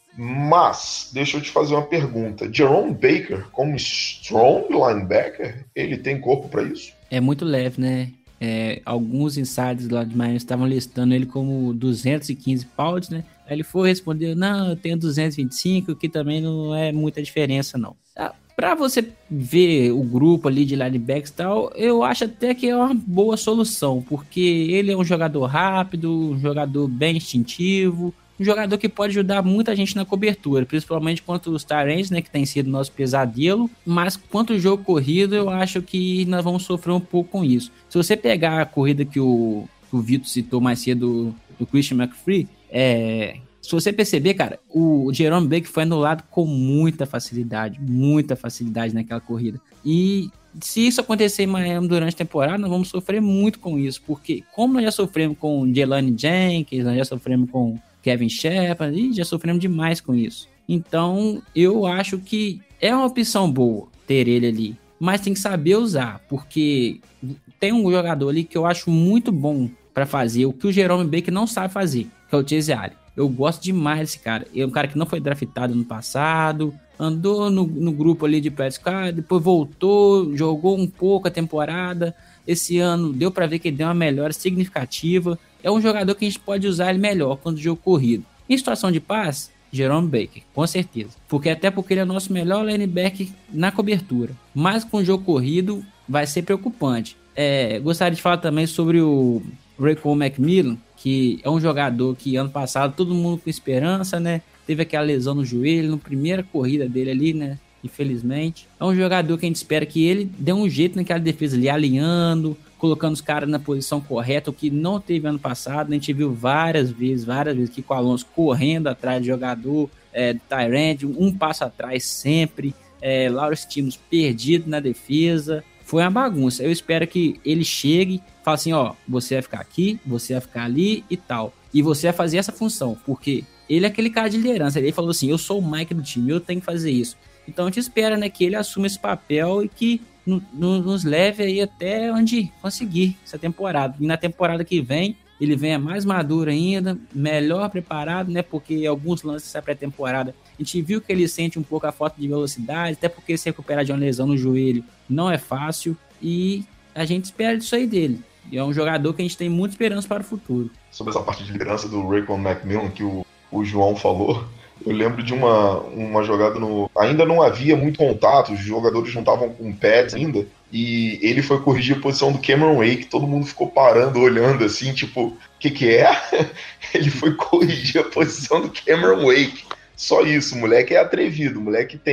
mas deixa eu te fazer uma pergunta. Jerome Baker, como strong linebacker, ele tem corpo para isso? É muito leve, né? É, alguns insiders lá de Miami estavam listando ele como duzentos e quinze pounds, né? Aí ele foi responder, não, eu tenho duzentos e vinte e cinco, que também não é muita diferença, não. Ah, para você ver o grupo ali de linebackers e tal, eu acho até que é uma boa solução, porque ele é um jogador rápido, um jogador bem instintivo, um jogador que pode ajudar muita gente na cobertura, principalmente contra os Tyrants, né, que tem sido nosso pesadelo, mas quanto ao jogo corrido, eu acho que nós vamos sofrer um pouco com isso. Se você pegar a corrida que o, que o Vitor citou mais cedo, do Christian McCaffrey, é... se você perceber, cara, o Jerome Baker foi anulado com muita facilidade, muita facilidade naquela corrida. E se isso acontecer em Miami durante a temporada, nós vamos sofrer muito com isso, porque como nós já sofremos com Jelani Jenkins, nós já sofremos com Kevin Shepard, e já sofremos demais com isso. Então, eu acho que é uma opção boa ter ele ali, mas tem que saber usar, porque tem um jogador ali que eu acho muito bom para fazer o que o Jerome Baker não sabe fazer, que é o Chase Allen. Eu gosto demais desse cara. É um cara que não foi draftado no passado, andou no, no grupo ali de practice, depois voltou, jogou um pouco a temporada. Esse ano deu para ver que ele deu uma melhora significativa. É um jogador que a gente pode usar ele melhor quando o jogo corrido. Em situação de passe, Jerome Baker, com certeza. Porque até porque ele é o nosso melhor linebacker na cobertura. Mas com o jogo corrido vai ser preocupante. É, gostaria de falar também sobre o Raekwon McMillan, que é um jogador que ano passado todo mundo com esperança, né? Teve aquela lesão no joelho, na primeira corrida dele ali, né? Infelizmente. É um jogador que a gente espera que ele dê um jeito naquela defesa ali, alinhando, colocando os caras na posição correta, o que não teve ano passado. A gente viu várias vezes, várias vezes, Kiko Alonso correndo atrás de jogador, é, Tyrande, um passo atrás sempre, é, Lawrence Timmons perdido na defesa. Foi uma bagunça. Eu espero que ele chegue, fale assim, ó, você vai ficar aqui, você vai ficar ali e tal. E você vai fazer essa função, porque ele é aquele cara de liderança. Ele falou assim, eu sou o Mike do time, eu tenho que fazer isso. Então a gente espera, né, que ele assuma esse papel e que no, no, nos leve aí até onde conseguir essa temporada. E na temporada que vem, ele venha mais maduro ainda, melhor preparado, né, porque alguns lances dessa pré-temporada a gente viu que ele sente um pouco a falta de velocidade, até porque se recuperar de uma lesão no joelho não é fácil, e a gente espera isso aí dele. E é um jogador que a gente tem muita esperança para o futuro. Sobre essa parte de liderança do Raekwon McMillan que o, o João falou, eu lembro de uma, uma jogada no... Ainda não havia muito contato, os jogadores não estavam com pads ainda, e ele foi corrigir a posição do Cameron Wake, todo mundo ficou parando, olhando assim, tipo, o que que é? Ele foi corrigir a posição do Cameron Wake. Só isso, o moleque é atrevido, o moleque tem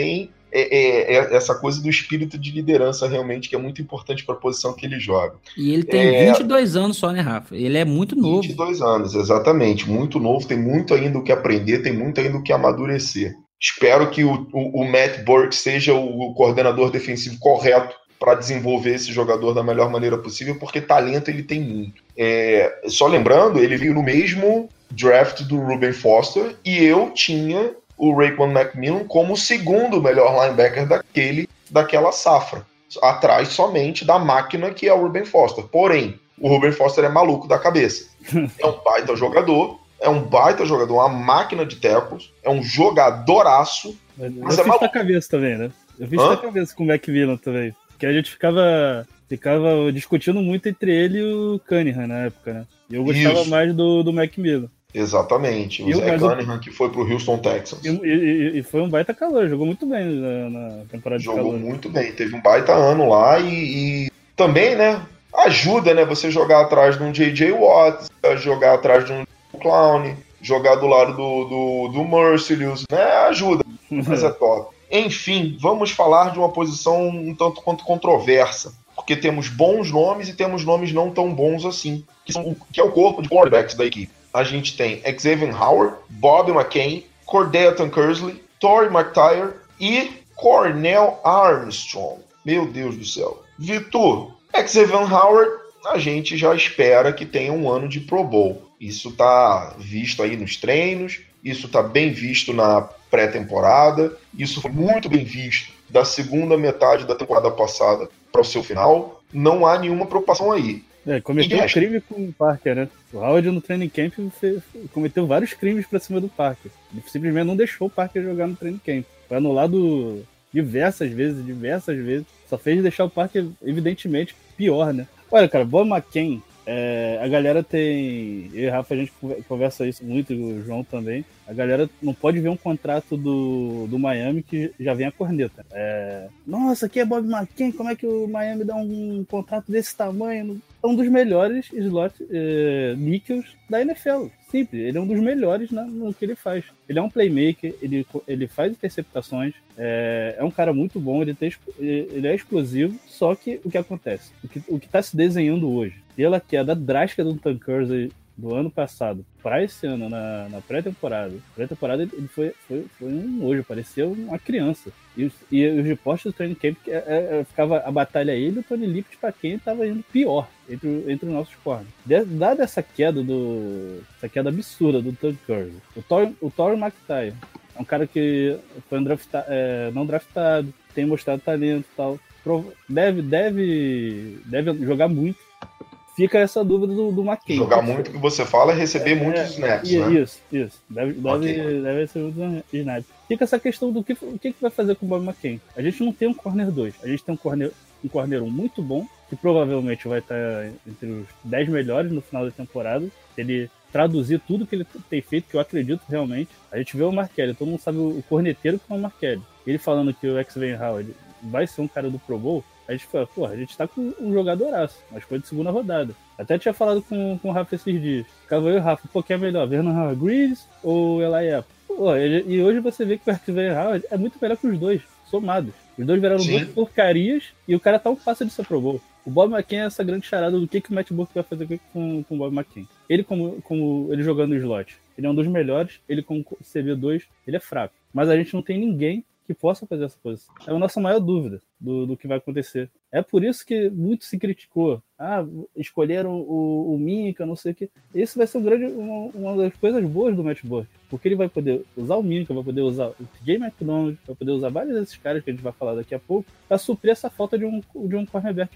é, é, é essa coisa do espírito de liderança realmente que é muito importante para a posição que ele joga. E ele tem é, vinte e dois anos só, né, Rafa? Ele é muito novo. vinte e dois anos, exatamente. Muito novo, tem muito ainda o que aprender, tem muito ainda o que amadurecer. Espero que o, o, o Matt Burke seja o, o coordenador defensivo correto para desenvolver esse jogador da melhor maneira possível, porque talento ele tem muito. É, só lembrando, ele veio no mesmo draft do Ruben Foster e eu tinha o Raekwon McMillan como o segundo melhor linebacker daquele, daquela safra, atrás somente da máquina que é o Ruben Foster. Porém, o Ruben Foster é maluco da cabeça. É um baita jogador, é um baita jogador, uma máquina de tackles, é um jogadoraço, mas, mas eu é fiz maluco. da cabeça também, né? Eu fiz Hã? da cabeça com o McMillan também. Que a gente ficava, ficava discutindo muito entre ele e o Cunningham na época, né? E eu gostava Isso. mais do, do McMillan. Exatamente, o E o- Zach mas o- Cunningham que foi pro Houston Texans. E, e- e foi um baita calor, jogou muito bem na, na temporada Jogou de calor. muito bem, teve um baita ano lá e, e também, né, ajuda, né, você jogar atrás de um J J Watt, jogar atrás de um Clown, jogar do lado do, do, do Mercilus, né, ajuda, mas é top. Enfim, vamos falar de uma posição um tanto quanto controversa, porque temos bons nomes e temos nomes não tão bons assim, que, são, que é o corpo de quarterbacks da equipe. A gente tem Xavier Howard, Bob McCain, Cordell Tunkersley, Torrey McTyer e Cornell Armstrong. Meu Deus do céu. Vitor, Xavier Howard, a gente já espera que tenha um ano de Pro Bowl. Isso está visto aí nos treinos, isso está bem visto na pré-temporada, isso foi muito bem visto da segunda metade da temporada passada para o seu final. Não há nenhuma preocupação aí. É, cometeu E um acho- crime com o Parker, né? O Howard no training camp fez- cometeu vários crimes pra cima do Parker. Ele simplesmente não deixou o Parker jogar no training camp. Foi anulado diversas vezes, diversas vezes. Só fez deixar o Parker, evidentemente, pior, né? Olha, cara, Bob McCain, é, a galera tem... Eu e o Rafa, a gente conversa isso muito, e o João também. A galera não pode ver um contrato do, do Miami que já vem a corneta. É, nossa, aqui é Bob McCain, como é que o Miami dá um, um contrato desse tamanho? É um dos melhores slot é, nickels da N F L. Simples, ele é um dos melhores na, no que ele faz. Ele é um playmaker, ele, ele faz interceptações, é, é um cara muito bom, ele, tem, ele é explosivo, só que o que acontece? O que o está se desenhando hoje, pela queda drástica do Tunkersley do ano passado para esse ano, na, na pré-temporada. Pré-temporada ele foi, foi, foi um nojo, parecia uma criança. E os, e os reportes do training camp, que, é, é, ficava a batalha ele e o Tony Lippett para quem estava indo pior entre, entre os nossos corners. Dada essa queda, do, essa queda absurda do Tunkersley, o Torrey o Torrey McTyer é um cara que foi um draftado, é, não draftado, tem mostrado talento e tal, deve, deve, deve jogar muito. Fica essa dúvida do, do McCain. Jogar muito, que você fala, é receber é, muitos snaps, isso, né? Isso, isso. Deve, okay. deve, deve ser muitos snaps. Fica essa questão do que, o que, que vai fazer com o Bob McCain. A gente não tem um corner dois. A gente tem um corner, um corner um muito bom, que provavelmente vai estar entre os dez melhores no final da temporada. Se ele traduzir tudo que ele tem feito, que eu acredito realmente. A gente vê o Markelly, todo mundo sabe o corneteiro que é o Markelly. Ele falando que o Xavier Howard vai ser um cara do Pro Bowl, a gente fala, pô, a gente tá com um jogadoraço, mas foi de segunda rodada. Até tinha falado com, com o Rafa esses dias. Ficava eu e o Rafa, pô, quem é melhor, Vernon Hargreaves ou Eli Apple? Pô, ele, e hoje você vê que o Xavier Howard é muito melhor que os dois, somados. Os dois viraram Sim. duas porcarias e o cara tá um passo de ser Pro Bowl. O Bob McCain é essa grande charada do que, que o Matt Burke vai fazer com, com o Bob McCain. Ele, como, como ele jogando no slot, ele é um dos melhores, ele como C B dois, ele é fraco. Mas a gente não tem ninguém que possa fazer essa posição. É a nossa maior dúvida do, do que vai acontecer. É por isso que muito se criticou. Ah, escolheram o, o Minkah, não sei o quê. Esse vai ser um grande, uma, uma das coisas boas do Matt Burke, porque ele vai poder usar o Minkah, vai poder usar o T J McDonald, vai poder usar vários desses caras que a gente vai falar daqui a pouco, para suprir essa falta de um, de um cornerback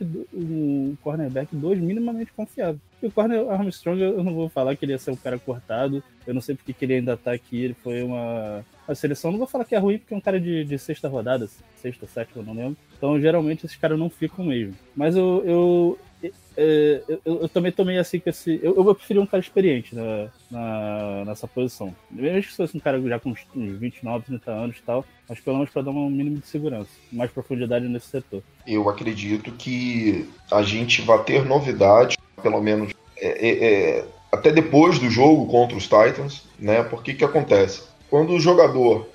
um cornerback dois minimamente confiável. E o Cornell Armstrong, eu não vou falar que ele ia ser um cara cortado, eu não sei porque que ele ainda tá aqui, ele foi uma... A seleção, não vou falar que é ruim, porque é um cara de, de sexta rodada, sexta, sétima, não lembro. Então, geralmente, esses caras não ficam mesmo. Mas eu, eu, eu, eu, eu também tomei assim com esse... Eu, eu vou preferir um cara experiente na, na, nessa posição. Mesmo que fosse um cara já com uns vinte e nove, trinta anos e tal, mas pelo menos para dar um mínimo de segurança, mais profundidade nesse setor. Eu acredito que a gente vai ter novidade, pelo menos é, é, é, até depois do jogo contra os Titans, né? Porque que acontece? Quando o jogador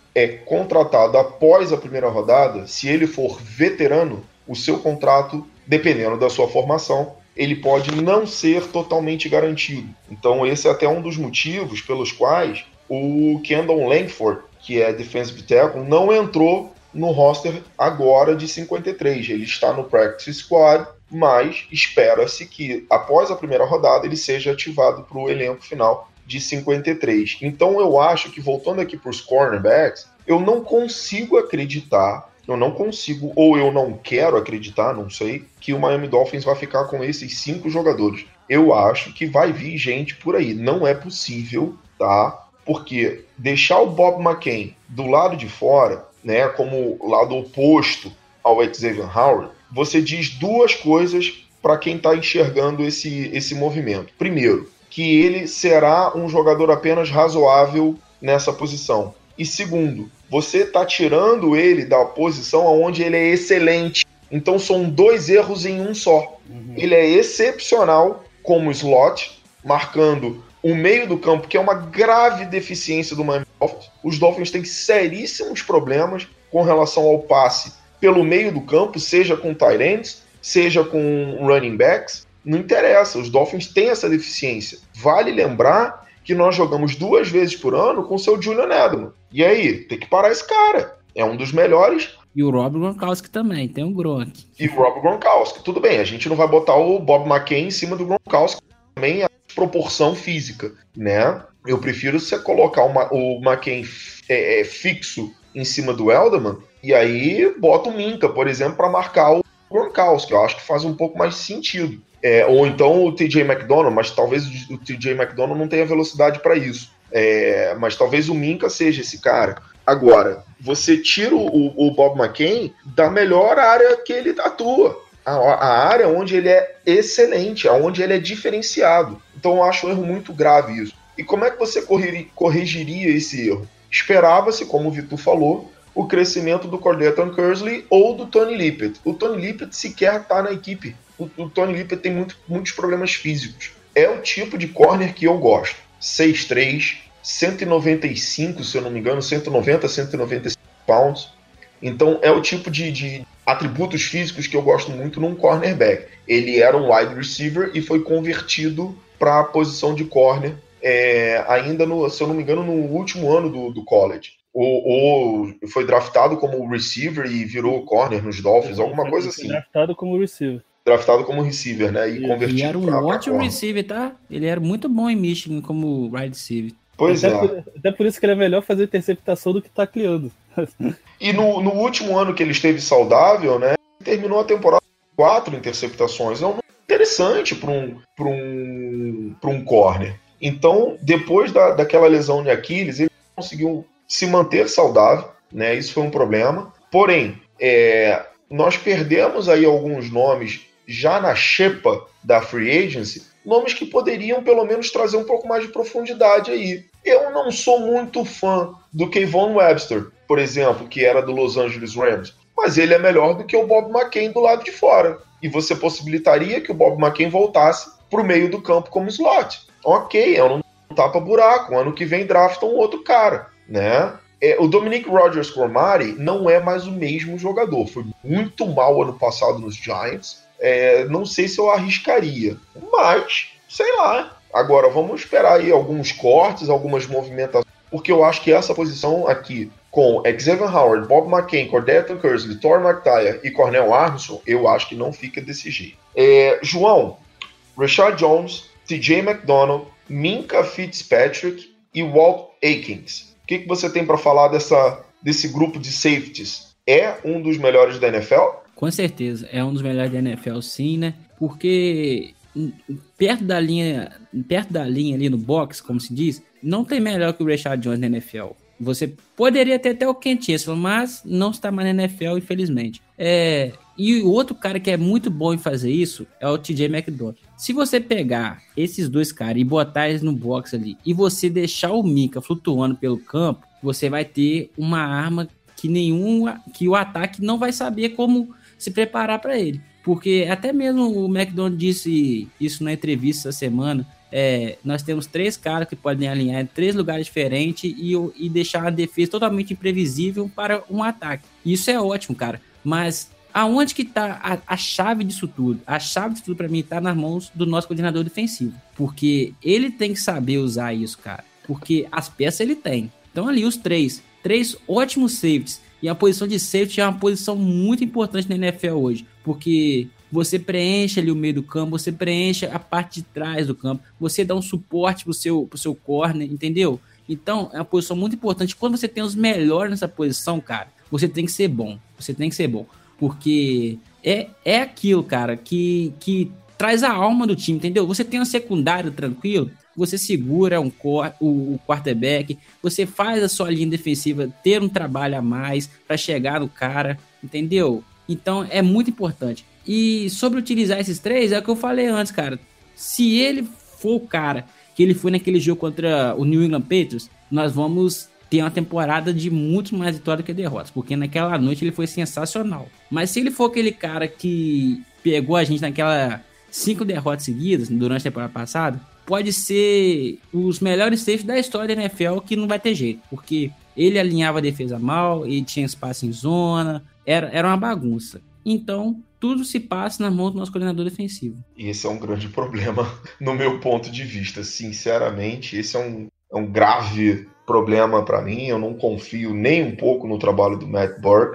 é contratado após a primeira rodada, se ele for veterano, o seu contrato, dependendo da sua formação, ele pode não ser totalmente garantido. Então esse é até um dos motivos pelos quais o Kendall Langford, que é defensive tackle, não entrou no roster agora de cinquenta e três. Ele está no practice squad, mas espera-se que após a primeira rodada ele seja ativado para o elenco final de cinquenta e três. Então eu acho que, voltando aqui para os cornerbacks, eu não consigo acreditar, eu não consigo, ou eu não quero acreditar, não sei, que o Miami Dolphins vai ficar com esses cinco jogadores. Eu acho que vai vir gente por aí. Não é possível, tá? Porque deixar o Bob McCain do lado de fora, né, como lado oposto ao Xavier Howard, você diz duas coisas para quem está enxergando esse, esse movimento. Primeiro, que ele será um jogador apenas razoável nessa posição. E segundo, você está tirando ele da posição onde ele é excelente. Então são dois erros em um só. Uhum. Ele é excepcional como slot, marcando o meio do campo, que é uma grave deficiência do Miami Dolphins. Os Dolphins têm seríssimos problemas com relação ao passe pelo meio do campo, seja com tight ends, seja com running backs. Não interessa, os Dolphins têm essa deficiência. Vale lembrar que nós jogamos duas vezes por ano com o seu Julian Edelman. E aí, tem que parar esse cara. É um dos melhores. E o Rob Gronkowski também, tem um Gronk. E o Rob Gronkowski, tudo bem, a gente não vai botar o Bob McCain em cima do Gronkowski, também a proporção física, né? Eu prefiro você colocar uma, o McCain é, é, fixo em cima do Edelman, e aí bota o Minka, por exemplo, para marcar o Gronkowski. Eu acho que faz um pouco mais sentido. É, ou então o T J McDonald, mas talvez o T J McDonald não tenha velocidade para isso. É, mas talvez o Minka seja esse cara. Agora, você tira o, o Bob McCain da melhor área que ele atua. A, a área onde ele é excelente, onde ele é diferenciado. Então eu acho um erro muito grave isso. E como é que você corriria, corrigiria esse erro? Esperava-se, como o Vitor falou, o crescimento do Cordarrelle Cursley ou do Tony Lippett. O Tony Lippett sequer está na equipe. O, o Tony Lippett tem muito, muitos problemas físicos. É o tipo de corner que eu gosto. seis três, cento e noventa e cinco, se eu não me engano, cento e noventa, cento e noventa e cinco pounds. Então é o tipo de, de atributos físicos que eu gosto muito num cornerback. Ele era um wide receiver e foi convertido para a posição de corner, é, ainda, no, se eu não me engano, no último ano do, do college. Ou, ou foi draftado como receiver e virou corner nos Dolphins, alguma coisa assim. Draftado como receiver. Draftado como receiver, né? E, e convertido. Ele era um pra, ótimo pra receiver, tá? Ele era muito bom em Michigan como wide receiver. Pois até é. Por, até por isso que ele é melhor fazer interceptação do que tá criando. E no, no último ano que ele esteve saudável, né? Terminou a temporada com quatro interceptações. É um número interessante para um, pra um, pra um corner. Então, depois da, daquela lesão de Aquiles, ele conseguiu se manter saudável, né? Isso foi um problema. Porém, é, nós perdemos aí alguns nomes já na xepa da free agency, nomes que poderiam pelo menos trazer um pouco mais de profundidade aí. Eu não sou muito fã do Kayvon Webster, por exemplo, que era do Los Angeles Rams, mas ele é melhor do que o Bob McCain do lado de fora. E você possibilitaria que o Bob McCain voltasse para o meio do campo como slot. Ok, é um tapa-buraco, ano que vem draftam um outro cara, né? É, o Dominic Rodgers-Cromartie não é mais o mesmo jogador. Foi muito mal ano passado nos Giants. É, não sei se eu arriscaria, mas sei lá. Agora vamos esperar aí alguns cortes, algumas movimentações, porque eu acho que essa posição aqui, com Xavier Howard, Bob McCain, Cordarrelle Cursley, Thor McTyer e Cornell Armstrong, eu acho que não fica desse jeito. É, João, Rashad Jones, T J McDonald, Minka Fitzpatrick e Walt Aikens. O que, que você tem para falar dessa, desse grupo de safeties? É um dos melhores da N F L? Com certeza, é um dos melhores da N F L, sim, né? Porque perto da linha, perto da linha ali no box, como se diz, não tem melhor que o Rashad Jones na N F L. Você poderia ter até o Kent Easton, mas não está mais na N F L, infelizmente. É, e o outro cara que é muito bom em fazer isso é o T J McDonald. Se você pegar esses dois caras e botar eles no box ali, e você deixar o Minka flutuando pelo campo, você vai ter uma arma que nenhum, que o ataque não vai saber como se preparar para ele. Porque até mesmo o McDonald disse isso na entrevista essa semana, é, nós temos três caras que podem alinhar em três lugares diferentes e, e deixar a defesa totalmente imprevisível para um ataque. Isso é ótimo, cara. Mas aonde que tá a, a chave disso tudo? A chave disso tudo para mim tá nas mãos do nosso coordenador defensivo. Porque ele tem que saber usar isso, cara. Porque as peças ele tem. Então ali os três. Três ótimos safeties. E a posição de safety é uma posição muito importante na N F L hoje. Porque você preenche ali o meio do campo, você preenche a parte de trás do campo, você dá um suporte pro seu, pro seu corner, entendeu? Então, é uma posição muito importante. Quando você tem os melhores nessa posição, cara, você tem que ser bom. Você tem que ser bom. Porque é, é aquilo, cara, que, que traz a alma do time, entendeu? Você tem um secundário tranquilo, você segura um, o, o quarterback, você faz a sua linha defensiva ter um trabalho a mais para chegar no cara, entendeu? Então, é muito importante. E sobre utilizar esses três, é o que eu falei antes, cara. Se ele for o cara que ele foi naquele jogo contra o New England Patriots, nós vamos ter uma temporada de muito mais vitórias que derrotas, porque naquela noite ele foi sensacional. Mas se ele for aquele cara que pegou a gente naquela cinco derrotas seguidas durante a temporada passada, pode ser os melhores safes da história da N F L que não vai ter jeito, porque ele alinhava a defesa mal, ele tinha espaço em zona, era, era uma bagunça. Então, tudo se passa na mão do nosso coordenador defensivo. E esse é um grande problema no meu ponto de vista. Sinceramente, esse é um, é um grave problema para mim. Eu não confio nem um pouco no trabalho do Matt Burke.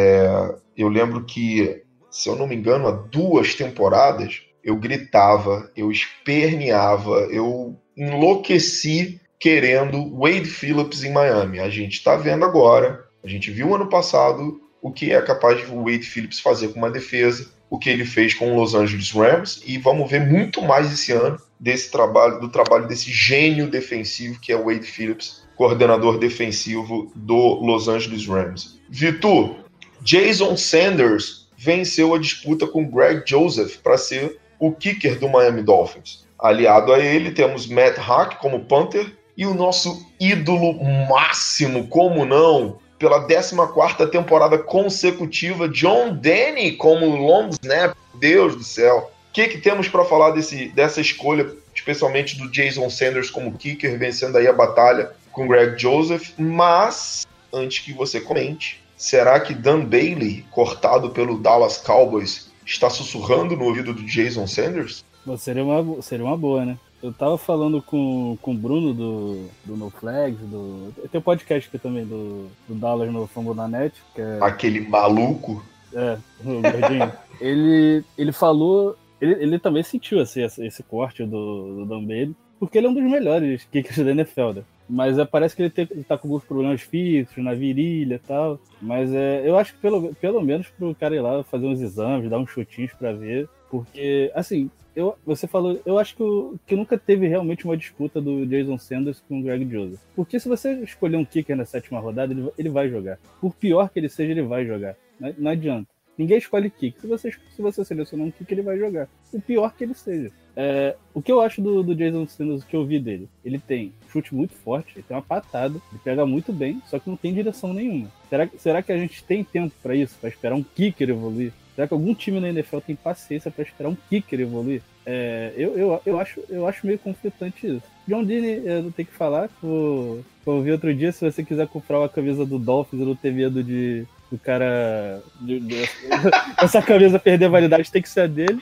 É, eu lembro que, se eu não me engano, há duas temporadas, eu gritava, eu esperneava, eu enlouqueci querendo Wade Phillips em Miami. A gente está vendo agora, a gente viu ano passado o que é capaz de o Wade Phillips fazer com uma defesa, o que ele fez com o Los Angeles Rams, e vamos ver muito mais esse ano desse trabalho, do trabalho desse gênio defensivo que é o Wade Phillips, coordenador defensivo do Los Angeles Rams. Vitor, Jason Sanders venceu a disputa com Greg Joseph para ser o kicker do Miami Dolphins. Aliado a ele, temos Matt Hack como punter e o nosso ídolo máximo, como não, pela décima quarta temporada consecutiva, John Denny como long snap. Deus do céu. O que, que temos para falar desse, dessa escolha, especialmente do Jason Sanders como kicker, vencendo aí a batalha com Greg Joseph? Mas, antes que você comente, será que Dan Bailey, cortado pelo Dallas Cowboys, está sussurrando no ouvido do Jason Sanders? Bom, seria, uma, seria uma boa, né? Eu tava falando com, com o Bruno do, do No Flags, do, tem um podcast aqui também do, do Dallas no Fumble na Net. Que é, aquele maluco. É, o gordinho. ele, ele falou, ele, ele também sentiu assim, esse, esse corte do, do Dan Bailey, porque ele é um dos melhores kickers da N F L, né? Mas é, parece que ele, tem, ele tá com alguns problemas físicos na virilha e tal. Mas é, eu acho que pelo, pelo menos pro cara ir lá fazer uns exames, dar uns chutinhos pra ver. Porque, assim, eu, você falou, eu acho que, que nunca teve realmente uma disputa do Jason Sanders com o Greg Joseph. Porque se você escolher um kicker na sétima rodada, ele, ele vai jogar. Por pior que ele seja, ele vai jogar. Não, não adianta. Ninguém escolhe kick. Se você, se você selecionar um kick, ele vai jogar. O pior que ele seja. É, o que eu acho do, do Jason Sanders, o que eu vi dele? Ele tem chute muito forte, ele tem uma patada, ele pega muito bem, só que não tem direção nenhuma. Será, será que a gente tem tempo para isso? Para esperar um kicker evoluir? Será que algum time na N F L tem paciência para esperar um kicker evoluir? É, eu, eu, eu, acho, eu acho meio conflitante isso. John Denny, eu não tenho que falar, eu, eu vi outro dia, se você quiser comprar uma camisa do Dolphins, eu não ter medo de o cara de, de, essa camisa perder a validade, tem que ser a dele.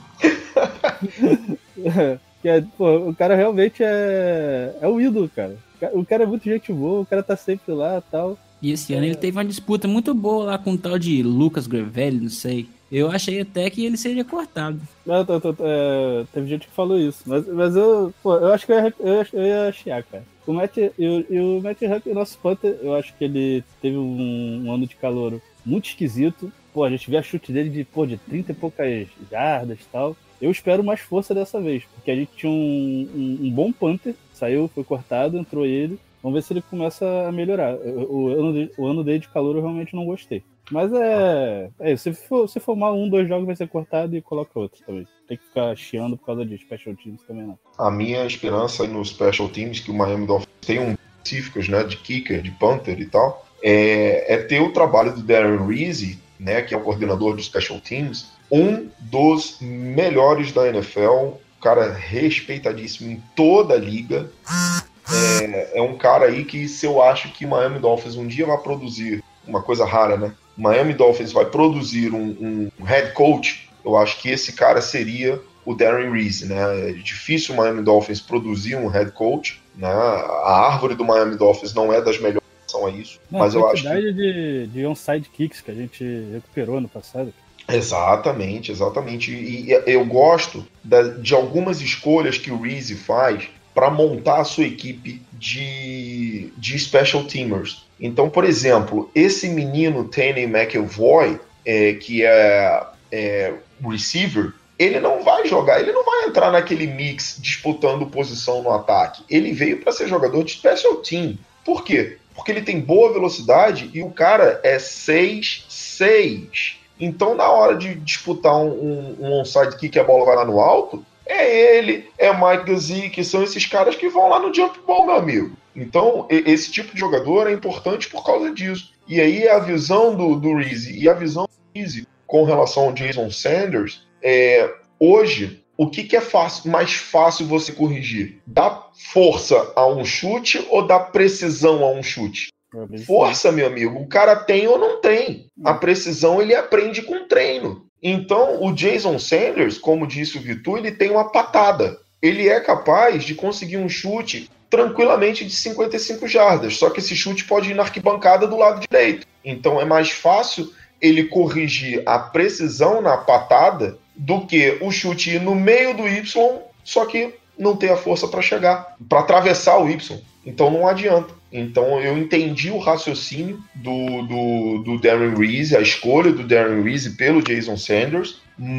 é, pô, o cara realmente é, é o ídolo, cara. O cara é muito gente boa, o cara tá sempre lá e tal. E esse ano ele teve uma disputa muito boa lá com o tal de Lucas Gravelli, não sei. Eu achei até que ele seria cortado. Não, tô, tô, é, teve gente que falou isso, mas, mas eu, pô, eu acho que eu ia, eu, eu ia chiar, cara. O Matt, eu, eu, o Matt Huck, o nosso punter, eu acho que ele teve um, um ano de calouro muito esquisito. Pô, a gente vê a chute dele de, pô, de trinta e poucas jardas e tal. Eu espero mais força dessa vez, porque a gente tinha um, um, um bom punter, saiu, foi cortado, entrou ele. Vamos ver se ele começa a melhorar. O, o, ano, de, o ano dele de calor eu realmente não gostei. Mas é... é se, for, se for mal um, dois jogos vai ser cortado e coloca outro também. Tem que ficar chiando por causa de special teams também não. A minha esperança aí nos special teams, que o Miami Dolphins tem um específicos, né, de kicker, de punter e tal, é, é ter o trabalho do Darren Reese, né, que é o coordenador dos special teams, um dos melhores da N F L cara respeitadíssimo em toda a liga. É, é um cara aí que, se eu acho que Miami Dolphins um dia vai produzir uma coisa rara, né? Miami Dolphins vai produzir um, um head coach, eu acho que esse cara seria o Darren Reese, né? É difícil o Miami Dolphins produzir um head coach, né? A árvore do Miami Dolphins não é das melhores em relação a isso, não, mas eu acho que... a quantidade de, de onside kicks que a gente recuperou no passado. Exatamente, exatamente. E eu gosto da, de algumas escolhas que o Reese faz para montar a sua equipe de, de special teamers. Então, por exemplo, esse menino Taney McElvoy, é, que é, é receiver, ele não vai jogar, ele não vai entrar naquele mix disputando posição no ataque. Ele veio para ser jogador de special team. Por quê? Porque ele tem boa velocidade e o cara é seis seis. Então, na hora de disputar um, um, um onside kick que a bola vai lá no alto, é ele, é Mike Gesicki, são esses caras que vão lá no jump ball, meu amigo. Então, esse tipo de jogador é importante por causa disso. E aí a visão do, do Reese e a visão do Reese com relação ao Jason Sanders, é, hoje, o que, que é fácil, mais fácil você corrigir? Dar força a um chute ou dar precisão a um chute? Força, meu amigo, o cara tem ou não tem. A precisão ele aprende com treino. Então, o Jason Sanders, como disse o Vitor, ele tem uma patada. Ele é capaz de conseguir um chute tranquilamente de cinquenta e cinco jardas, só que esse chute pode ir na arquibancada do lado direito. Então, é mais fácil ele corrigir a precisão na patada do que o chute ir no meio do Y, só que não ter a força para chegar, para atravessar o Y. Então, não adianta. Então eu entendi o raciocínio do, do, do Darren Reese, a escolha do Darren Reese pelo Jason Sanders,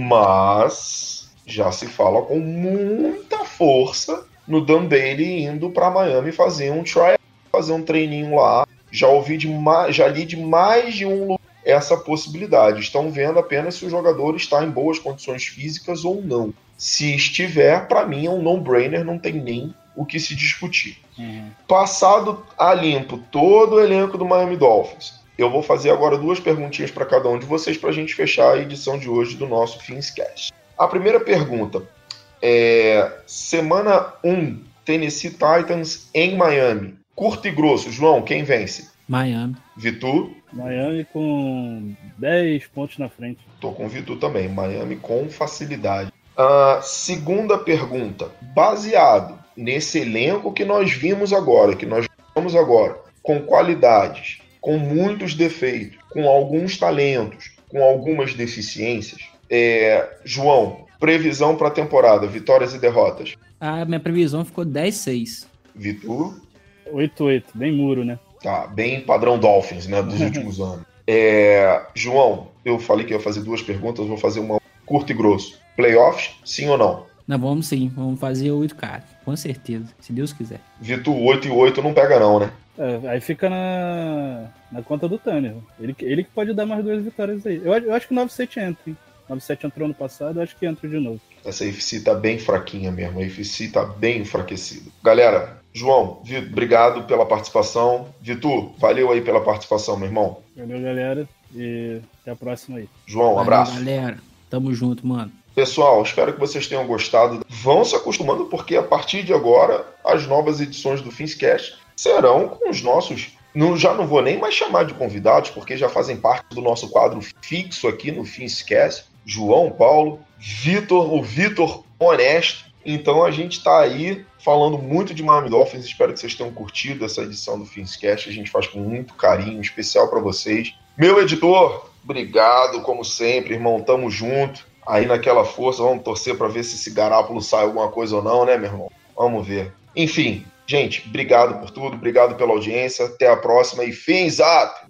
mas já se fala com muita força no Dan Bailey indo para Miami fazer um try, fazer um treininho lá. Já ouvi de mais, já li de mais de um lugar essa possibilidade. Estão vendo apenas se o jogador está em boas condições físicas ou não. Se estiver, para mim é um no-brainer, não tem nem o que se discutir. Uhum. Passado a limpo todo o elenco do Miami Dolphins, eu vou fazer agora duas perguntinhas para cada um de vocês para a gente fechar a edição de hoje do nosso Finscast. A primeira pergunta é: semana um, Tennessee Titans em Miami. Curto e grosso, João, quem vence? Miami. Vitor? Miami com dez pontos na frente. Tô com o Vitor também, Miami com facilidade. A segunda pergunta, baseado nesse elenco que nós vimos agora, que nós vimos agora, com qualidades, com muitos defeitos, com alguns talentos, com algumas deficiências, é, João, previsão para a temporada, vitórias e derrotas. A minha previsão ficou dez seis. Vitor? oito oito, bem muro, né? Tá, bem padrão Dolphins, né, dos últimos anos. É, João, eu falei que ia fazer duas perguntas, vou fazer uma curto e grosso. Playoffs, sim ou não? Não, vamos sim, vamos fazer oito, cara, com certeza, se Deus quiser. Vitor, oito e oito não pega não, né? É, aí fica na, na conta do Tanner. Ele, ele que pode dar mais duas vitórias aí. Eu, eu acho que o nove sete entra, hein? nove sete entrou no passado, eu acho que entra de novo. Essa A F C tá bem fraquinha mesmo, a A F C tá bem enfraquecida. Galera, João, Vitor, obrigado pela participação. Vitor, valeu aí pela participação, meu irmão. Valeu, galera, e até a próxima aí. João, um Valeu, abraço. galera, tamo junto, mano. Pessoal, espero que vocês tenham gostado. Vão se acostumando, porque a partir de agora, as novas edições do Finscast serão com os nossos... Não, já não vou nem mais chamar de convidados, porque já fazem parte do nosso quadro fixo aqui no Finscast. João, Paulo, Vitor, o Vitor honesto. Então a gente está aí falando muito de Miami Dolphins. Espero que vocês tenham curtido essa edição do Finscast. A gente faz com muito carinho, especial para vocês. Meu editor, obrigado, como sempre, irmão. Tamo junto. Aí naquela força, vamos torcer para ver se esse Garoppolo sai alguma coisa ou não, né, meu irmão? Vamos ver. Enfim, gente, obrigado por tudo, obrigado pela audiência. Até a próxima e fins up!